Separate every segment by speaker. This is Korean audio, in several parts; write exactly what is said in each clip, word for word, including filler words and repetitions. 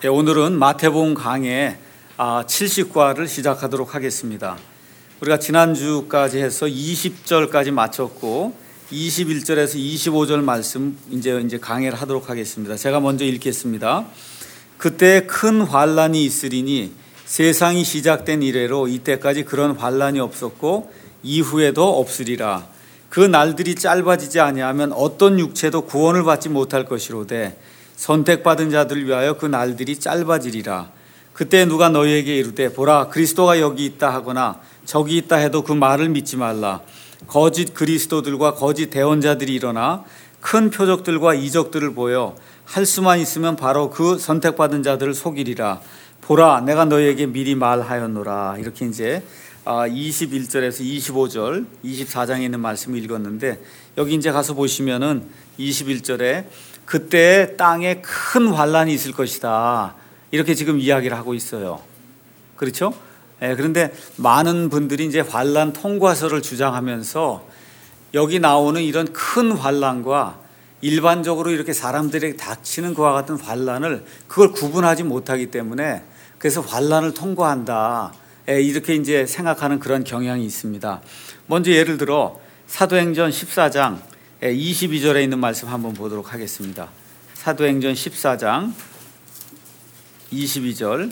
Speaker 1: 네, 오늘은 마태복음 강해 칠십 과를 시작하도록 하겠습니다. 우리가 지난주까지 해서 이십 절까지 마쳤고 이십일 절에서 이십오 절 말씀 이제 이제 강해를 하도록 하겠습니다. 제가 먼저 읽겠습니다. 그때 큰 환란이 있으리니 세상이 시작된 이래로 이때까지 그런 환란이 없었고 이후에도 없으리라. 그 날들이 짧아지지 아니하면 어떤 육체도 구원을 받지 못할 것이로되 선택받은 자들을 위하여 그 날들이 짧아지리라. 그때 누가 너희에게 이르되 보라 그리스도가 여기 있다 하거나 저기 있다 해도 그 말을 믿지 말라. 거짓 그리스도들과 거짓 대언자들이 일어나 큰 표적들과 이적들을 보여 할 수만 있으면 바로 그 선택받은 자들을 속이리라. 보라 내가 너희에게 미리 말하였노라. 이렇게 이제 이십일 절에서 이십오 절 이십사 장에 있는 말씀을 읽었는데, 여기 이제 가서 보시면은 이십일 절에 그때 땅에 큰 환란이 있을 것이다 이렇게 지금 이야기를 하고 있어요. 그렇죠? 예, 그런데 많은 분들이 이제 환란 통과서를 주장하면서 여기 나오는 이런 큰 환란과 일반적으로 이렇게 사람들에게 닥치는 그와 같은 환란을 그걸 구분하지 못하기 때문에 그래서 환란을 통과한다 이렇게 이제 생각하는 그런 경향이 있습니다. 먼저 예를 들어 사도행전 십사 장 이십이 절에 있는 말씀 한번 보도록 하겠습니다. 사도행전 십사 장 이십이 절,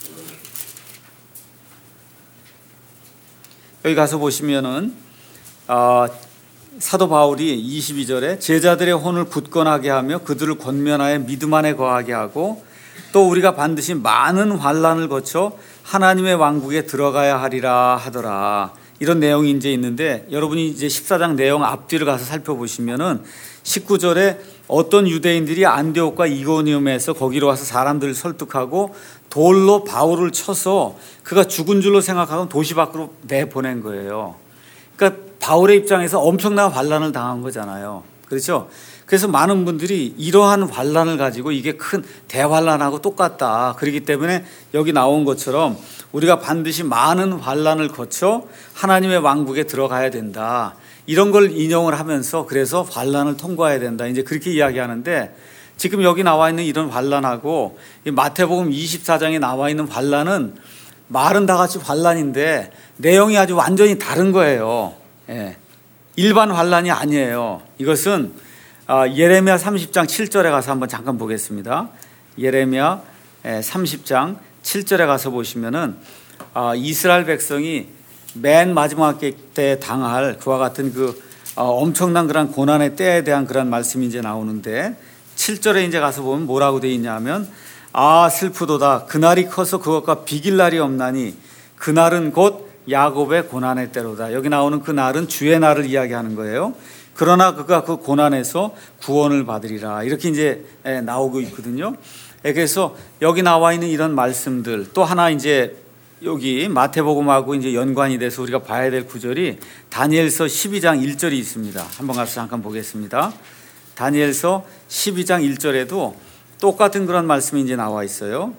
Speaker 1: 여기 가서 보시면은 어, 사도 바울이 이십이 절에 제자들의 혼을 굳건하게 하며 그들을 권면하여 믿음 안에 거하게 하고 또 우리가 반드시 많은 환난을 거쳐 하나님의 왕국에 들어가야 하리라 하더라. 이런 내용이 이제 있는데, 여러분이 이제 십사 장 내용 앞뒤를 가서 살펴보시면은 십구 절에 어떤 유대인들이 안디옥과 이고니움에서 거기로 와서 사람들을 설득하고 돌로 바울을 쳐서 그가 죽은 줄로 생각하고 도시 밖으로 내보낸 거예요. 그러니까 바울의 입장에서 엄청난 환난을 당한 거잖아요. 그렇죠? 그래서 많은 분들이 이러한 환난을 가지고 이게 큰 대환난하고 똑같다. 그렇기 때문에 여기 나온 것처럼 우리가 반드시 많은 환난을 거쳐 하나님의 왕국에 들어가야 된다. 이런 걸 인용을 하면서 그래서 환난을 통과해야 된다. 이제 그렇게 이야기하는데, 지금 여기 나와 있는 이런 환난하고 마태복음 이십사 장에 나와 있는 환난은 말은 다 같이 환난인데 내용이 아주 완전히 다른 거예요. 예. 일반 환난이 아니에요. 이것은 예레미야 삼십 장 칠 절에 가서 한번 잠깐 보겠습니다. 예레미야 삼십 장 칠 절에 가서 보시면은 이스라엘 백성이 맨 마지막 때 당할 그와 같은 그 엄청난 그런 고난의 때에 대한 그런 말씀이 이제 나오는데, 칠 절에 이제 가서 보면 뭐라고 되어 있냐면 아 슬프도다 그날이 커서 그것과 비길 날이 없나니 그날은 곧 야곱의 고난의 때로다. 여기 나오는 그 날은 주의 날을 이야기하는 거예요. 그러나 그가 그 고난에서 구원을 받으리라. 이렇게 이제 나오고 있거든요. 그래서 여기 나와 있는 이런 말씀들, 또 하나 이제 여기 마태복음하고 이제 연관이 돼서 우리가 봐야 될 구절이 다니엘서 십이 장 일 절이 있습니다. 한번 가서 잠깐 보겠습니다. 다니엘서 십이 장 일 절에도 똑같은 그런 말씀이 이제 나와 있어요.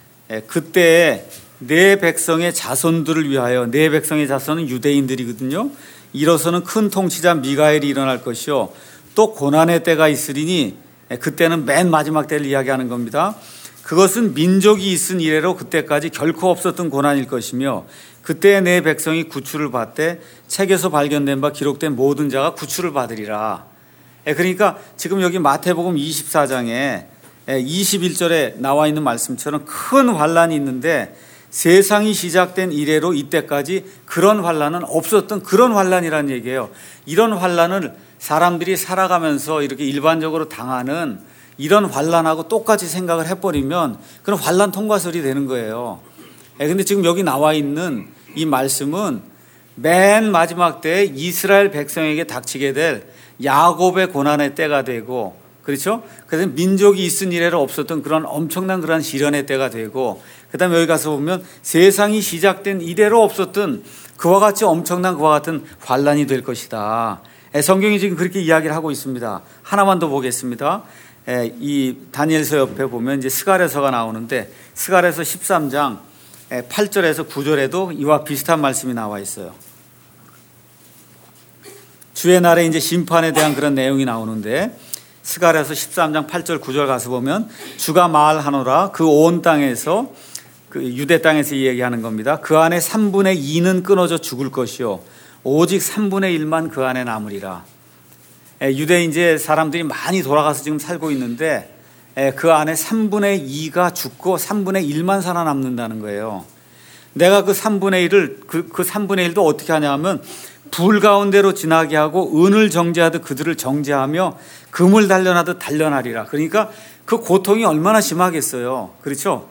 Speaker 1: 그때 내 백성의 자손들을 위하여, 내 백성의 자손은 유대인들이거든요. 이로서는 큰 통치자 미가엘이 일어날 것이요 또 고난의 때가 있으리니, 그때는 맨 마지막 때를 이야기하는 겁니다. 그것은 민족이 있은 이래로 그때까지 결코 없었던 고난일 것이며 그때 내 백성이 구출을 받되 책에서 발견된 바 기록된 모든 자가 구출을 받으리라. 그러니까 지금 여기 마태복음 이십사 장에 이십일 절에 나와 있는 말씀처럼 큰 환난이 있는데 세상이 시작된 이래로 이때까지 그런 환난은 없었던 그런 환난이라는 얘기예요. 이런 환난을 사람들이 살아가면서 이렇게 일반적으로 당하는 이런 환난하고 똑같이 생각을 해버리면 그런 환난 통과설이 되는 거예요. 그런데 지금 여기 나와 있는 이 말씀은 맨 마지막 때에 이스라엘 백성에게 닥치게 될 야곱의 고난의 때가 되고, 그렇죠? 그래서 민족이 있은 이래로 없었던 그런 엄청난 그런 시련의 때가 되고, 그 다음에 여기 가서 보면 세상이 시작된 이래로 없었던 그와 같이 엄청난 그와 같은 환난이 될 것이다. 성경이 지금 그렇게 이야기를 하고 있습니다. 하나만 더 보겠습니다. 이 다니엘서 옆에 보면 이제 스가랴서가 나오는데 스가랴서 십삼 장 팔 절에서 구 절에도 이와 비슷한 말씀이 나와 있어요. 주의 날에 이제 심판에 대한 그런 내용이 나오는데 스가랴서 십삼 장 팔 절 구 절 가서 보면 주가 말하노라 그 온 땅에서 그 유대 땅에서 얘기하는 겁니다. 그 안에 삼분의 이는 끊어져 죽을 것이요 오직 삼분의 일만 그 안에 남으리라. 유대 이제 사람들이 많이 돌아가서 지금 살고 있는데 그 안에 삼분의 이가 죽고 삼분의 일만 살아남는다는 거예요. 내가 그 삼분의 일을 그, 그 삼분의 일도 어떻게 하냐면 불 가운데로 지나게 하고 은을 정죄하듯 그들을 정죄하며 금을 단련하듯 단련하리라. 그러니까 그 고통이 얼마나 심하겠어요. 그렇죠?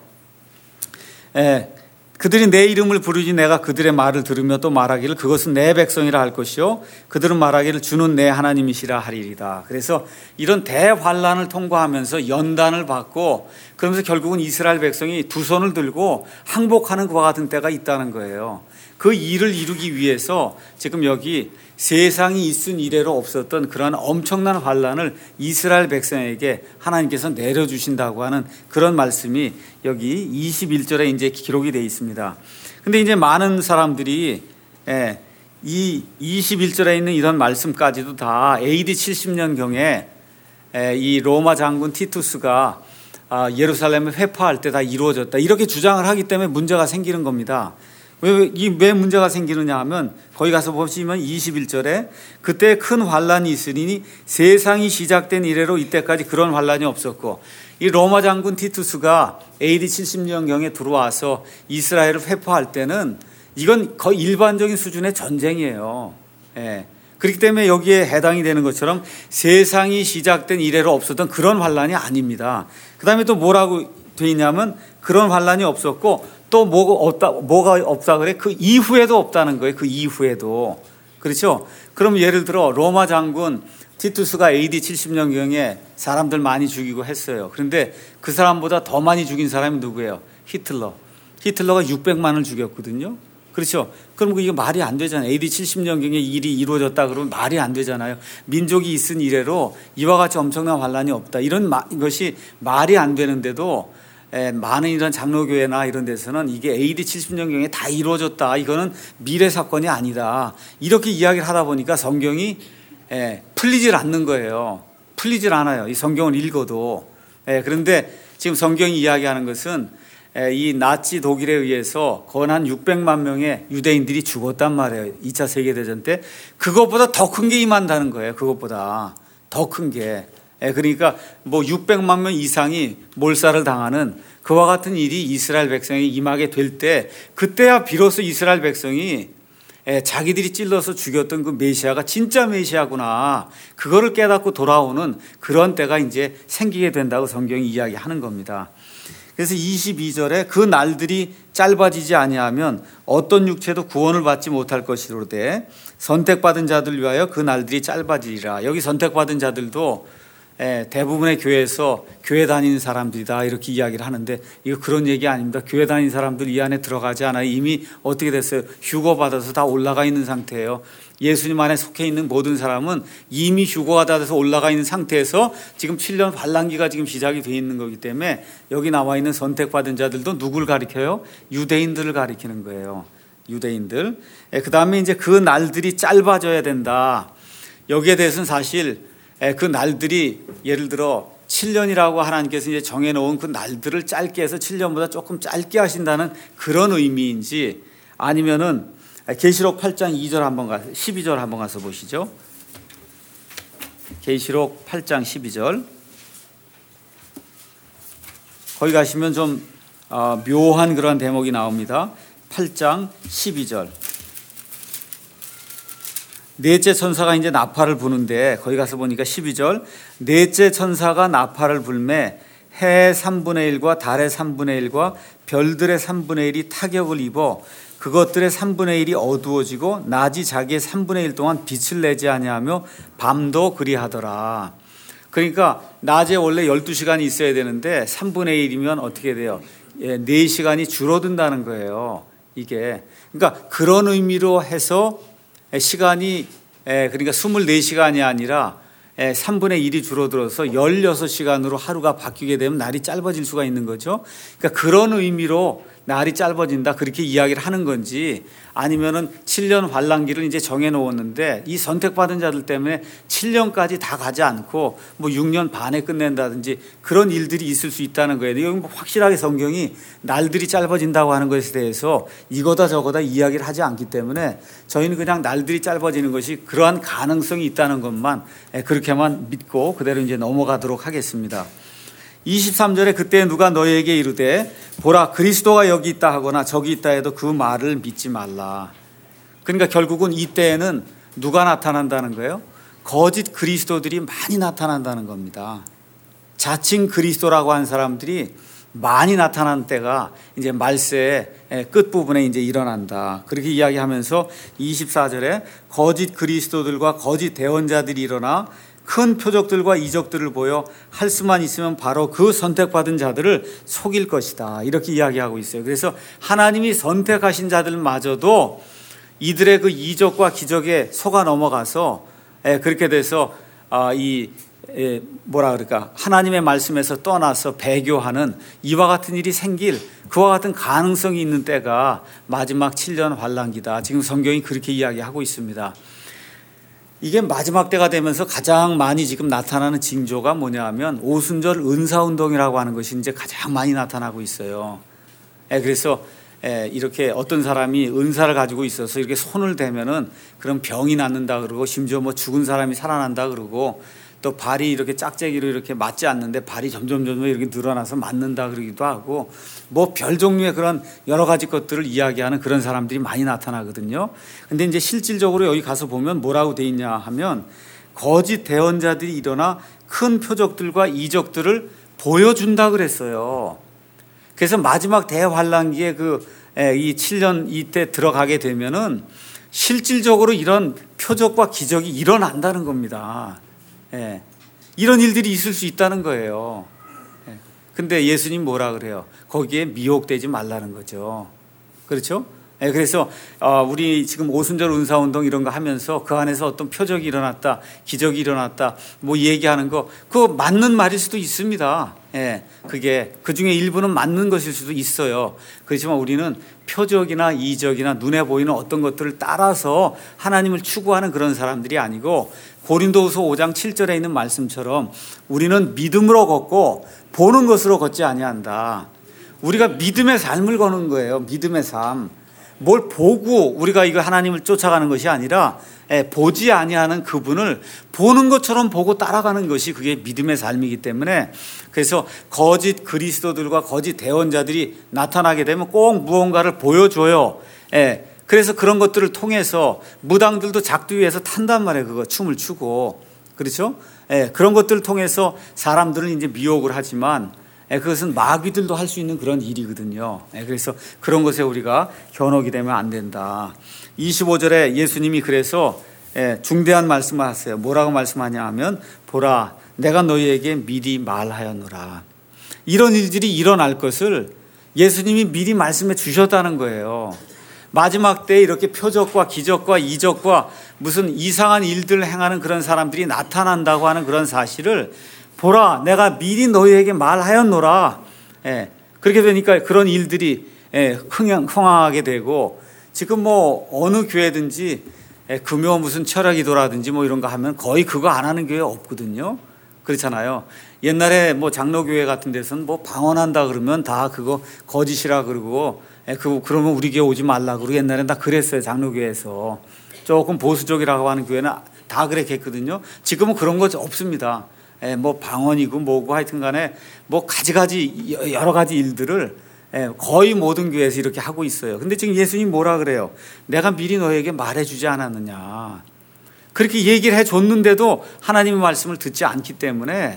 Speaker 1: 예, 그들이 내 이름을 부르지 내가 그들의 말을 들으며 또 말하기를 그것은 내 백성이라 할 것이요 그들은 말하기를 주는 내 하나님이시라 하리이다. 그래서 이런 대환란을 통과하면서 연단을 받고 그러면서 결국은 이스라엘 백성이 두 손을 들고 항복하는 그와 같은 때가 있다는 거예요. 그 일을 이루기 위해서 지금 여기 세상이 있은 이래로 없었던 그런 엄청난 환란을 이스라엘 백성에게 하나님께서 내려주신다고 하는 그런 말씀이 여기 이십일 절에 이제 기록이 되어 있습니다. 근데 이제 많은 사람들이 이 이십일 절에 있는 이런 말씀까지도 다 에이디 칠십 년경에 이 로마 장군 티투스가 예루살렘을 회파할 때 다 이루어졌다 이렇게 주장을 하기 때문에 문제가 생기는 겁니다. 왜, 왜 문제가 생기느냐 하면 거기 가서 보시면 이십일 절에 그때 큰 환란이 있으니 세상이 시작된 이래로 이때까지 그런 환란이 없었고 이 로마 장군 티투스가 에이디 칠십 년경에 들어와서 이스라엘을 회포할 때는 이건 거의 일반적인 수준의 전쟁이에요. 예. 그렇기 때문에 여기에 해당이 되는 것처럼 세상이 시작된 이래로 없었던 그런 환란이 아닙니다. 그 다음에 또 뭐라고 되어 있냐면 그런 환란이 없었고 또 뭐가 없다, 뭐가 없다 그래? 그 이후에도 없다는 거예요. 그 이후에도. 그렇죠? 그럼 예를 들어 로마 장군 티투스가 에이디 칠십 년경에 사람들 많이 죽이고 했어요. 그런데 그 사람보다 더 많이 죽인 사람이 누구예요? 히틀러. 히틀러가 육백만을 죽였거든요. 그렇죠? 그럼 이게 말이 안 되잖아요. 에이디 칠십 년경에 일이 이루어졌다 그러면 말이 안 되잖아요. 민족이 있은 이래로 이와 같이 엄청난 환란이 없다. 이런 것이 말이 안 되는데도 많은 이런 장로교회나 이런 데서는 이게 에이디 칠십 년경에 다 이루어졌다. 이거는 미래 사건이 아니다. 이렇게 이야기를 하다 보니까 성경이 풀리질 않는 거예요. 풀리질 않아요. 이 성경을 읽어도. 그런데 지금 성경이 이야기하는 것은 이 나치 독일에 의해서 거의 한 육백만 명의 유대인들이 죽었단 말이에요. 이 차 세계대전 때. 그것보다 더 큰 게 임한다는 거예요. 그것보다 더 큰 게. 그러니까 뭐 육백만 명 이상이 몰살을 당하는 그와 같은 일이 이스라엘 백성이 임하게 될 때 그때야 비로소 이스라엘 백성이 자기들이 찔러서 죽였던 그 메시아가 진짜 메시아구나 그거를 깨닫고 돌아오는 그런 때가 이제 생기게 된다고 성경이 이야기하는 겁니다. 그래서 이십이 절에 그 날들이 짧아지지 아니하면 어떤 육체도 구원을 받지 못할 것이로되 선택받은 자들 위하여 그 날들이 짧아지리라. 여기 선택받은 자들도 대부분의 교회에서 교회 다니는 사람들이다 이렇게 이야기를 하는데 이거 그런 얘기 아닙니다. 교회 다니는 사람들 이 안에 들어가지 않아요. 이미 어떻게 됐어요? 휴거 받아서 다 올라가 있는 상태예요. 예수님 안에 속해 있는 모든 사람은 이미 휴거가 다 돼서 올라가 있는 상태에서 지금 칠 년 환란기가 지금 시작이 되어 있는 거기 때문에 여기 나와 있는 선택받은 자들도 누굴 가리켜요? 유대인들을 가리키는 거예요. 유대인들. 그 다음에 이제 그 날들이 짧아져야 된다. 여기에 대해서는 사실 그 날들이 예를 들어 칠 년이라고 하나님께서 이제 정해놓은 그 날들을 짧게 해서 칠 년보다 조금 짧게 하신다는 그런 의미인지 아니면은 계시록 팔 장 이 절 한번 가서 십이 절 한번 가서 보시죠. 계시록 팔 장 십이 절. 거기 가시면 좀 묘한 그런 대목이 나옵니다. 팔 장 십이 절. 넷째 천사가 이제 나팔을 부는데 거기 가서 보니까 십이 절. 넷째 천사가 나팔을 불매 해의 삼분의 일과 달의 삼분의 일과 별들의 삼분의 일이 타격을 입어 그것들의 삼분의 일이 어두워지고 낮이 자기의 삼분의 일 동안 빛을 내지 아니하며 밤도 그리하더라. 그러니까 낮에 원래 열두 시간이 있어야 되는데 삼분의 일이면 어떻게 돼요? 네 시간이 줄어든다는 거예요. 이게. 그러니까 그런 의미로 해서 시간이 그러니까 이십사 시간이 아니라 삼분의 일이 줄어들어서 열여섯 시간으로 하루가 바뀌게 되면 날이 짧아질 수가 있는 거죠. 그러니까 그런 의미로 날이 짧아진다 그렇게 이야기를 하는 건지, 아니면은 칠 년 환란기를 이제 정해 놓았는데 이 선택받은 자들 때문에 칠 년까지 다 가지 않고 뭐 육 년 반에 끝낸다든지 그런 일들이 있을 수 있다는 거예요. 여기 뭐 확실하게 성경이 날들이 짧아진다고 하는 것에 대해서 이거다 저거다 이야기를 하지 않기 때문에 저희는 그냥 날들이 짧아지는 것이 그러한 가능성이 있다는 것만 그렇게만 믿고 그대로 이제 넘어가도록 하겠습니다. 이십삼 절에 그때 누가 너희에게 이르되 보라 그리스도가 여기 있다 하거나 저기 있다 해도 그 말을 믿지 말라. 그러니까 결국은 이때에는 누가 나타난다는 거예요? 거짓 그리스도들이 많이 나타난다는 겁니다. 자칭 그리스도라고 한 사람들이 많이 나타난 때가 이제 말세의 끝부분에 이제 일어난다. 그렇게 이야기하면서 이십사 절에 거짓 그리스도들과 거짓 대언자들이 일어나 큰 표적들과 이적들을 보여 할 수만 있으면 바로 그 선택받은 자들을 속일 것이다. 이렇게 이야기하고 있어요. 그래서 하나님이 선택하신 자들마저도 이들의 그 이적과 기적에 속아 넘어가서 그렇게 돼서 이 뭐라 그럴까 하나님의 말씀에서 떠나서 배교하는 이와 같은 일이 생길 그와 같은 가능성이 있는 때가 마지막 칠 년 환란기다. 지금 성경이 그렇게 이야기하고 있습니다. 이게 마지막 때가 되면서 가장 많이 지금 나타나는 징조가 뭐냐 하면 오순절 은사운동이라고 하는 것이 이제 가장 많이 나타나고 있어요. 그래서 이렇게 어떤 사람이 은사를 가지고 있어서 이렇게 손을 대면은 그런 병이 낫는다 그러고, 심지어 뭐 죽은 사람이 살아난다 그러고, 또 발이 이렇게 짝재기로 이렇게 맞지 않는데 발이 점점 점점 이렇게 늘어나서 맞는다 그러기도 하고, 뭐 별 종류의 그런 여러 가지 것들을 이야기하는 그런 사람들이 많이 나타나거든요. 근데 이제 실질적으로 여기 가서 보면 뭐라고 돼 있냐 하면 거짓 대언자들이 일어나 큰 표적들과 이적들을 보여준다 그랬어요. 그래서 마지막 대환란기에 그 이 칠 년 이때 들어가게 되면은 실질적으로 이런 표적과 기적이 일어난다는 겁니다. 예, 이런 일들이 있을 수 있다는 거예요. 예, 근데 예수님 뭐라 그래요? 거기에 미혹되지 말라는 거죠. 그렇죠? 예, 그래서 어, 우리 지금 오순절 은사운동 이런 거 하면서 그 안에서 어떤 표적이 일어났다, 기적이 일어났다, 뭐 얘기하는 거, 그거 맞는 말일 수도 있습니다. 예, 그게 그 중에 일부는 맞는 것일 수도 있어요. 그렇지만 우리는 표적이나 이적이나 눈에 보이는 어떤 것들을 따라서 하나님을 추구하는 그런 사람들이 아니고, 고린도후서 오 장 칠 절에 있는 말씀처럼 우리는 믿음으로 걷고 보는 것으로 걷지 아니한다. 우리가 믿음의 삶을 거는 거예요. 믿음의 삶. 뭘 보고 우리가 이거 하나님을 쫓아가는 것이 아니라 보지 아니하는 그분을 보는 것처럼 보고 따라가는 것이 그게 믿음의 삶이기 때문에, 그래서 거짓 그리스도들과 거짓 대언자들이 나타나게 되면 꼭 무언가를 보여줘요. 그래서 그런 것들을 통해서 무당들도 작두 위에서 탄단 말이에요. 그거 춤을 추고, 그렇죠? 그런 것들을 통해서 사람들을 이제 미혹을 하지만 그것은 마귀들도 할 수 있는 그런 일이거든요. 그래서 그런 것에 우리가 현혹이 되면 안 된다. 이십오 절에 예수님이 그래서 중대한 말씀을 하세요. 뭐라고 말씀하냐 하면 보라 내가 너희에게 미리 말하였노라. 이런 일들이 일어날 것을 예수님이 미리 말씀해 주셨다는 거예요. 마지막 때에 이렇게 표적과 기적과 이적과 무슨 이상한 일들을 행하는 그런 사람들이 나타난다고 하는 그런 사실을 보라 내가 미리 너희에게 말하였노라. 예, 그렇게 되니까 그런 일들이 예, 흥행, 흥황하게 되고, 지금 뭐 어느 교회든지 예, 금요 무슨 철학기도라든지 뭐 이런 거 하면 거의 그거 안 하는 교회 없거든요. 그렇잖아요. 옛날에 뭐 장로교회 같은 데서는 뭐 방언한다 그러면 다 그거 거짓이라 그러고, 예, 그 그러면 우리 교회 오지 말라 그러고 옛날엔 다 그랬어요. 장로교회에서. 조금 보수적이라고 하는 교회는 다 그랬겠거든요. 지금은 그런 거 없습니다. 예, 뭐 방언이고 뭐고 하여튼 간에 뭐 가지가지 여러 가지 일들을 예, 거의 모든 교회에서 이렇게 하고 있어요. 근데 지금 예수님 뭐라 그래요? 내가 미리 너에게 말해주지 않았느냐. 그렇게 얘기를 해줬는데도 하나님의 말씀을 듣지 않기 때문에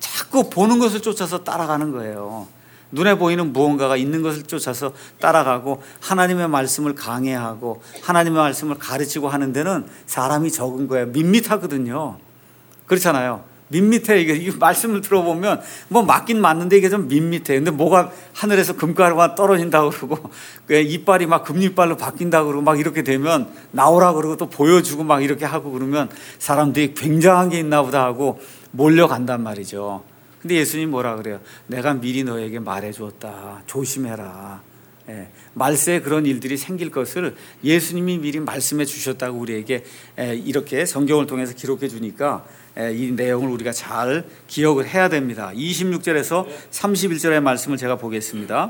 Speaker 1: 자꾸 보는 것을 쫓아서 따라가는 거예요. 눈에 보이는 무언가가 있는 것을 쫓아서 따라가고 하나님의 말씀을 강해하고 하나님의 말씀을 가르치고 하는 데는 사람이 적은 거예요. 밋밋하거든요. 그렇잖아요. 밋밋해. 이게, 이게 말씀을 들어보면 뭐 맞긴 맞는데 이게 좀 밋밋해. 근데 뭐가 하늘에서 금가루가 떨어진다고 그러고 이빨이 막 금이빨로 바뀐다고 그러고 막 이렇게 되면 나오라 그러고 또 보여주고 막 이렇게 하고 그러면 사람들이 굉장한 게 있나 보다 하고 몰려간단 말이죠. 근데 예수님 뭐라 그래요? 내가 미리 너에게 말해 주었다. 조심해라. 예, 말세에 그런 일들이 생길 것을 예수님이 미리 말씀해 주셨다고 우리에게 예, 이렇게 성경을 통해서 기록해 주니까 예, 이 내용을 우리가 잘 기억을 해야 됩니다. 이십육 절에서 삼십일 절의 말씀을 제가 보겠습니다.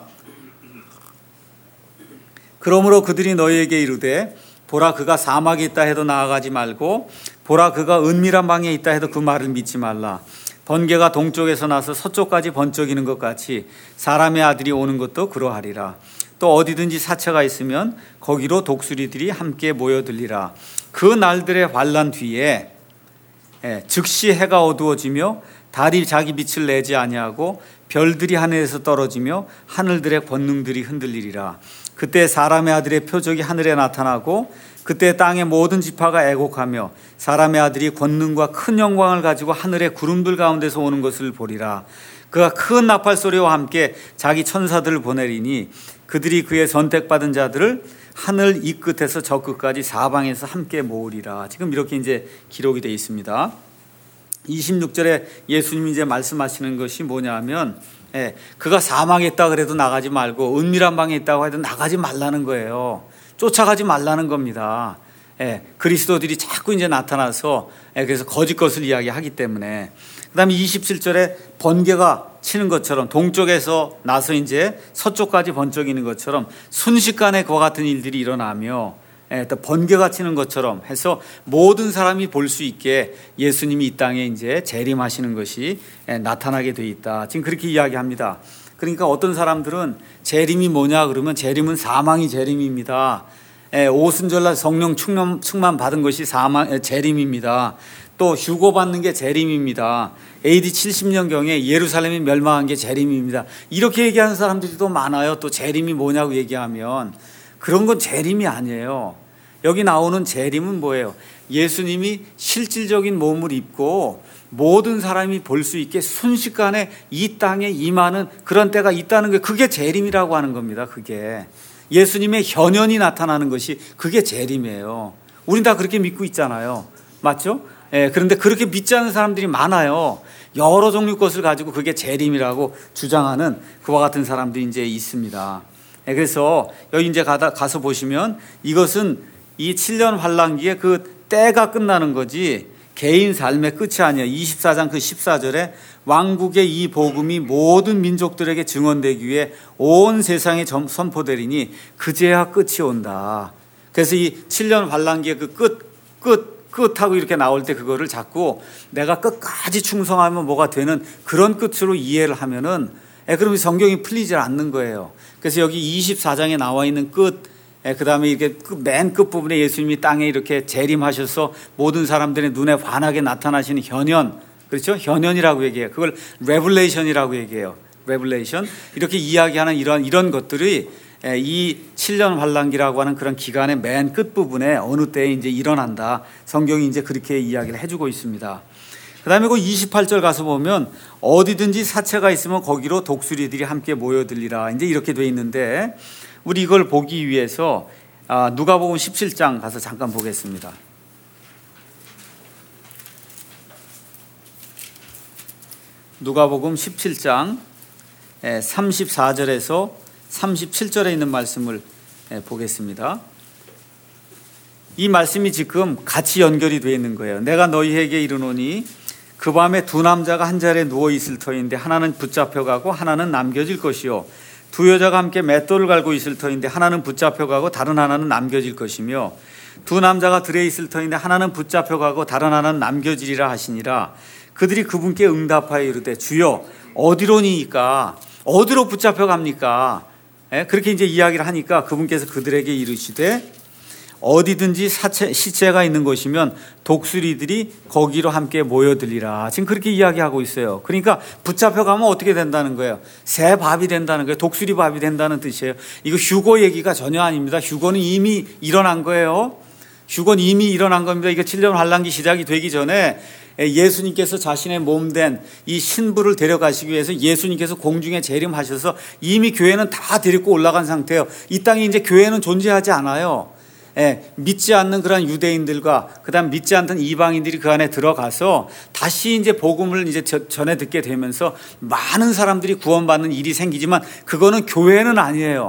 Speaker 1: 그러므로 그들이 너희에게 이르되 보라 그가 사막에 있다 해도 나아가지 말고 보라 그가 은밀한 방에 있다 해도 그 말을 믿지 말라. 번개가 동쪽에서 나서 서쪽까지 번쩍이는 것 같이 사람의 아들이 오는 것도 그러하리라. 또 어디든지 사체가 있으면 거기로 독수리들이 함께 모여들리라. 그 날들의 환난 뒤에 즉시 해가 어두워지며 달이 자기 빛을 내지 아니하고 별들이 하늘에서 떨어지며 하늘들의 권능들이 흔들리리라. 그때 사람의 아들의 표적이 하늘에 나타나고 그때 땅의 모든 지파가 애곡하며 사람의 아들이 권능과 큰 영광을 가지고 하늘의 구름들 가운데서 오는 것을 보리라. 그가 큰 나팔 소리와 함께 자기 천사들을 보내리니 그들이 그의 선택받은 자들을 하늘 이 끝에서 저 끝까지 사방에서 함께 모으리라. 지금 이렇게 이제 기록이 되어 있습니다. 이십육 절에 예수님이 이제 말씀하시는 것이 뭐냐면 예, 그가 사막에 있다 그래도 나가지 말고 은밀한 방에 있다고 해도 나가지 말라는 거예요. 쫓아가지 말라는 겁니다. 예, 그리스도들이 자꾸 이제 나타나서 예, 그래서 거짓 것을 이야기하기 때문에. 그다음에 이십칠 절에 번개가 치는 것처럼 동쪽에서 나서 이제 서쪽까지 번쩍이는 것처럼 순식간에 그와 같은 일들이 일어나며 예, 또 번개가 치는 것처럼 해서 모든 사람이 볼 수 있게 예수님이 이 땅에 이제 재림하시는 것이 예, 나타나게 돼 있다. 지금 그렇게 이야기합니다. 그러니까 어떤 사람들은 재림이 뭐냐 그러면 재림은 사망이 재림입니다. 예, 오순절날 성령 충만, 충만 받은 것이 사망 예, 재림입니다. 또 휴고 받는 게 재림입니다. 에이디 칠십 년경에 예루살렘이 멸망한 게 재림입니다. 이렇게 얘기하는 사람들이 또 많아요. 또 재림이 뭐냐고 얘기하면 그런 건 재림이 아니에요. 여기 나오는 재림은 뭐예요? 예수님이 실질적인 몸을 입고 모든 사람이 볼 수 있게 순식간에 이 땅에 임하는 그런 때가 있다는 게 그게 재림이라고 하는 겁니다. 그게 예수님의 현현이 나타나는 것이 그게 재림이에요. 우린 다 그렇게 믿고 있잖아요. 맞죠? 예, 그런데 그렇게 믿지 않는 사람들이 많아요. 여러 종류 것을 가지고 그게 재림이라고 주장하는 그와 같은 사람들이 이제 있습니다. 예, 그래서 여기 이제 가다, 가서 보시면 이것은 이 칠 년 환란기에 그 때가 끝나는 거지 개인 삶의 끝이 아니에요. 이십사 장 그 십사 절에 왕국의 이 복음이 모든 민족들에게 증언되기 위해 온 세상에 선포되리니 그제야 끝이 온다. 그래서 이 칠 년 환란기의 그 끝, 끝, 끝하고 이렇게 나올 때 그거를 자꾸 내가 끝까지 충성하면 뭐가 되는 그런 끝으로 이해를 하면은 예, 그러면 성경이 풀리지 않는 거예요. 그래서 여기 이십사 장에 나와 있는 끝, 예, 그 다음에 이렇게 맨 끝부분에 예수님이 땅에 이렇게 재림하셔서 모든 사람들의 눈에 환하게 나타나시는 현현, 그렇죠? 현현이라고 얘기해요. 그걸 레블레이션이라고 얘기해요. 레블레이션. 이렇게 이야기하는 이런, 이런 것들이 예, 이 칠 년 환란기라고 하는 그런 기간의 맨 끝부분에 어느 때에 이제 일어난다. 성경이 이제 그렇게 이야기를 해주고 있습니다. 그 다음에 그 이십팔 절 가서 보면 어디든지 사체가 있으면 거기로 독수리들이 함께 모여들리라. 이제 이렇게 돼 있는데 우리 이걸 보기 위해서 누가복음 십칠 장 가서 잠깐 보겠습니다. 누가복음 십칠 장 삼십사 절에서 삼십칠 절에 있는 말씀을 보겠습니다. 이 말씀이 지금 같이 연결이 되어 있는 거예요. 내가 너희에게 이르노니 그 밤에 두 남자가 한 자리에 누워 있을 터인데 하나는 붙잡혀가고 하나는 남겨질 것이요 두 여자가 함께 맷돌을 갈고 있을 터인데 하나는 붙잡혀가고 다른 하나는 남겨질 것이며 두 남자가 들에 있을 터인데 하나는 붙잡혀가고 다른 하나는 남겨지리라 하시니라. 그들이 그분께 응답하여 이르되 주여 어디로니까 어디로 붙잡혀갑니까? 예? 그렇게 이제 이야기를 하니까 그분께서 그들에게 이르시되 어디든지 사체, 시체가 있는 곳이면 독수리들이 거기로 함께 모여들리라. 지금 그렇게 이야기하고 있어요. 그러니까 붙잡혀가면 어떻게 된다는 거예요? 새 밥이 된다는 거예요. 독수리 밥이 된다는 뜻이에요. 이거 휴거 얘기가 전혀 아닙니다. 휴거는 이미 일어난 거예요. 휴거는 이미 일어난 겁니다. 이거 칠 년 환란기 시작이 되기 전에 예수님께서 자신의 몸된 이 신부를 데려가시기 위해서 예수님께서 공중에 재림하셔서 이미 교회는 다 데리고 올라간 상태예요. 이 땅에 이제 교회는 존재하지 않아요. 예, 믿지 않는 그런 유대인들과 그다음 믿지 않던 이방인들이 그 안에 들어가서 다시 이제 복음을 이제 전해 듣게 되면서 많은 사람들이 구원받는 일이 생기지만 그거는 교회는 아니에요.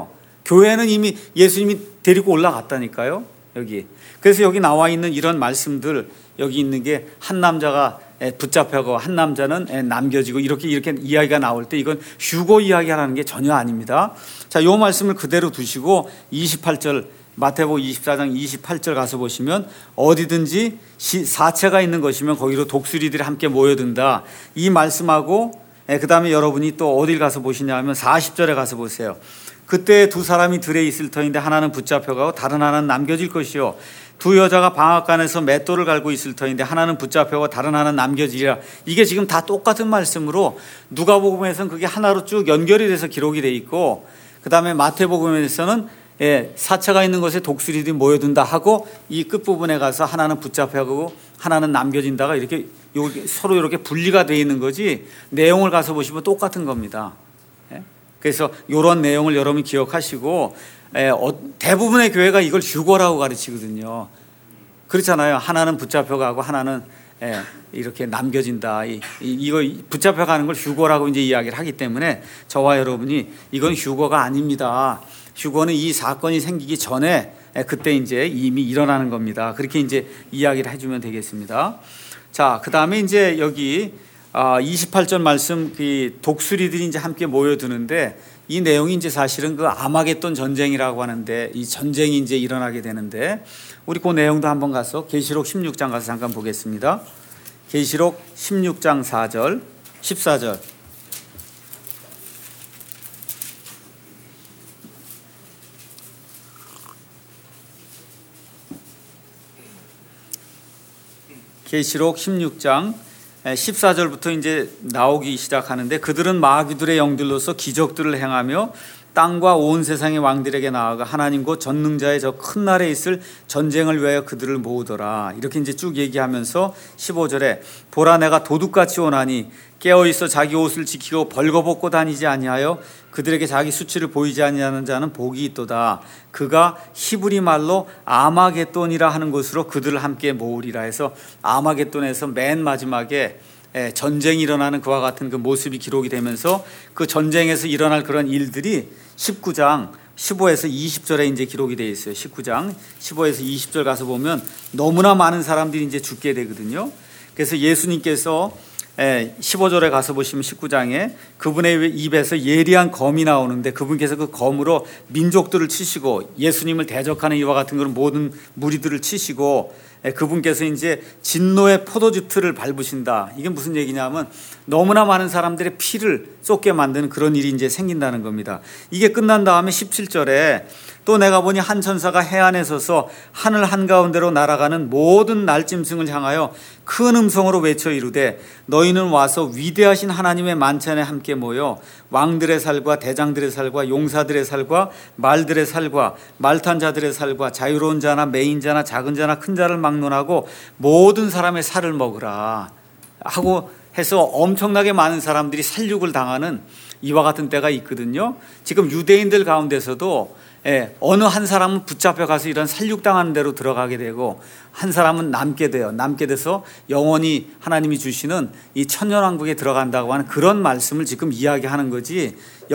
Speaker 1: 교회는 이미 예수님이 데리고 올라갔다니까요. 여기. 그래서 여기 나와 있는 이런 말씀들, 여기 있는 게 한 남자가 붙잡혀고 한 남자는 남겨지고 이렇게 이렇게 이야기가 나올 때 이건 휴거 이야기하는 게 전혀 아닙니다. 자, 요 말씀을 그대로 두시고 이십팔 절 마태복음 이십사 장 이십팔 절 가서 보시면 어디든지 사체가 있는 것이면 거기로 독수리들이 함께 모여든다. 이 말씀하고 그 다음에 여러분이 또 어딜 가서 보시냐면 사십 절에 가서 보세요. 그때 두 사람이 들에 있을 터인데 하나는 붙잡혀가고 다른 하나는 남겨질 것이요. 두 여자가 방앗간에서 맷돌을 갈고 있을 터인데 하나는 붙잡혀가고 다른 하나는 남겨지리라. 이게 지금 다 똑같은 말씀으로 누가복음에서는 그게 하나로 쭉 연결이 돼서 기록이 돼 있고, 그 다음에 마태복음에서는 예, 사체가 있는 곳에 독수리들이 모여든다 하고 이 끝부분에 가서 하나는 붙잡혀가고 하나는 남겨진다가 이렇게 서로 이렇게 분리가 되어 있는 거지, 내용을 가서 보시면 똑같은 겁니다. 예? 그래서 이런 내용을 여러분 기억하시고, 예, 어, 대부분의 교회가 이걸 휴거라고 가르치거든요. 그렇잖아요. 하나는 붙잡혀가고 하나는 예, 이렇게 남겨진다. 이, 이, 이거 붙잡혀가는 걸 휴거라고 이제 이야기를 하기 때문에 저와 여러분이 이건 휴거가 아닙니다. 휴거는 이 사건이 생기기 전에 그때 이제 이미 일어나는 겁니다. 그렇게 이제 이야기를 해주면 되겠습니다. 자, 그 다음에 이제 여기 이십팔 절 말씀, 그 독수리들이 이제 함께 모여드는데 이 내용이 이제 사실은 그 아마겟돈 전쟁이라고 하는데 이 전쟁이 이제 일어나게 되는데 우리 그 내용도 한번 가서 계시록 십육 장 가서 잠깐 보겠습니다. 계시록 십육 장 사 절, 십사 절. 계시록 십육 장 십사 절부터 이제 나오기 시작하는데 그들은 마귀들의 영들로서 기적들을 행하며 땅과 온 세상의 왕들에게 나아가 하나님 곧 전능자의 저 큰 날에 있을 전쟁을 위하여 그들을 모으더라. 이렇게 이제 쭉 얘기하면서 십오 절에 보라 내가 도둑같이 오나니 깨어있어 자기 옷을 지키고 벌거벗고 다니지 아니하여 그들에게 자기 수치를 보이지 아니하는 자는 복이 있도다. 그가 히브리 말로 아마겟돈이라 하는 곳으로 그들을 함께 모으리라 해서 아마겟돈에서 맨 마지막에 전쟁이 일어나는 그와 같은 그 모습이 기록이 되면서 그 전쟁에서 일어날 그런 일들이 십구 장 십오에서 이십 절에 이제 기록이 되어 있어요. 십구 장 십오에서 이십 절 가서 보면 너무나 많은 사람들이 이제 죽게 되거든요. 그래서 예수님께서 십오 절에 가서 보시면 십구 장에 그분의 입에서 예리한 검이 나오는데 그분께서 그 검으로 민족들을 치시고 예수님을 대적하는 이와 같은 그런 모든 무리들을 치시고 그분께서 이제 진노의 포도주 틀을 밟으신다. 이게 무슨 얘기냐면 너무나 많은 사람들의 피를 쏟게 만드는 그런 일이 이제 생긴다는 겁니다. 이게 끝난 다음에 십칠 절에 또 내가 보니 한 천사가 해안에 서서 하늘 한가운데로 날아가는 모든 날짐승을 향하여 큰 음성으로 외쳐 이르되 너희는 와서 위대하신 하나님의 만찬에 함께 모여 왕들의 살과 대장들의 살과 용사들의 살과 말들의 살과 말탄 자들의 살과 자유로운 자나 매인 자나 작은 자나 큰 자를 막론하고 모든 사람의 살을 먹으라 하고 해서 엄청나게 많은 사람들이 살육을 당하는 이와 같은 때가 있거든요. 지금 유대인들 가운데서도 예, 어느 한 사람은 붙잡혀 가서 이런 살육당하는 데로 들어가게 되고 한 사람은 남게 돼요. 남게 돼서 영원히 하나님이 주시는 이 천년왕국에 들어간다고 하는 그런 말씀을 지금 이야기하는 거지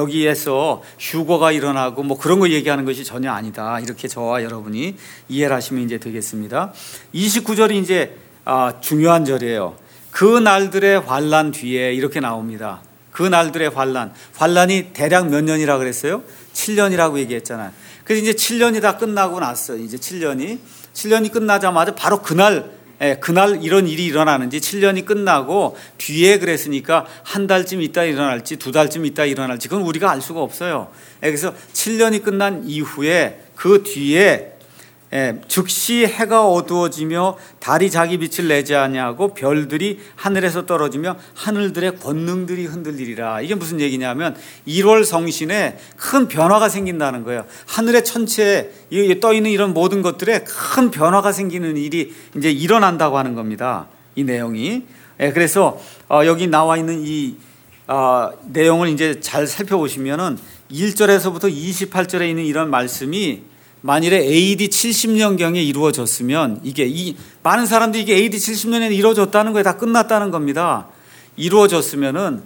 Speaker 1: 여기에서 휴거가 일어나고 뭐 그런 거 얘기하는 것이 전혀 아니다. 이렇게 저와 여러분이 이해를 하시면 이제 되겠습니다. 이십구 절이 이제 아, 중요한 절이에요. 그 날들의 환난 뒤에 이렇게 나옵니다. 그 날들의 환난. 환난이 대략 몇 년이라 그랬어요? 칠 년이라고 얘기했잖아요. 그래서 이제 칠 년이 다 끝나고 났어요. 이제 칠 년이. 칠 년이 끝나자마자 바로 그날, 예, 그날 이런 일이 일어나는지 칠 년이 끝나고 뒤에 그랬으니까 한 달쯤 있다 일어날지 두 달쯤 있다 일어날지 그건 우리가 알 수가 없어요. 예, 그래서 칠 년이 끝난 이후에 그 뒤에 예, 즉시 해가 어두워지며 달이 자기 빛을 내지 아니하고 별들이 하늘에서 떨어지며 하늘들의 권능들이 흔들리리라. 이게 무슨 얘기냐면 일월 성신에 큰 변화가 생긴다는 거예요. 하늘의 천체에 떠 있는 이런 모든 것들에 큰 변화가 생기는 일이 이제 일어난다고 하는 겁니다. 이 내용이. 예, 그래서 어, 여기 나와 있는 이 어, 내용을 이제 잘 살펴보시면은 일 절에서부터 이십팔 절에 있는 이런 말씀이 만일에 에이디 칠십 년경에 이루어졌으면 이게 이 많은 사람들이 이게 에이디 칠십 년에 이루어졌다는 거에 다 끝났다는 겁니다. 이루어졌으면은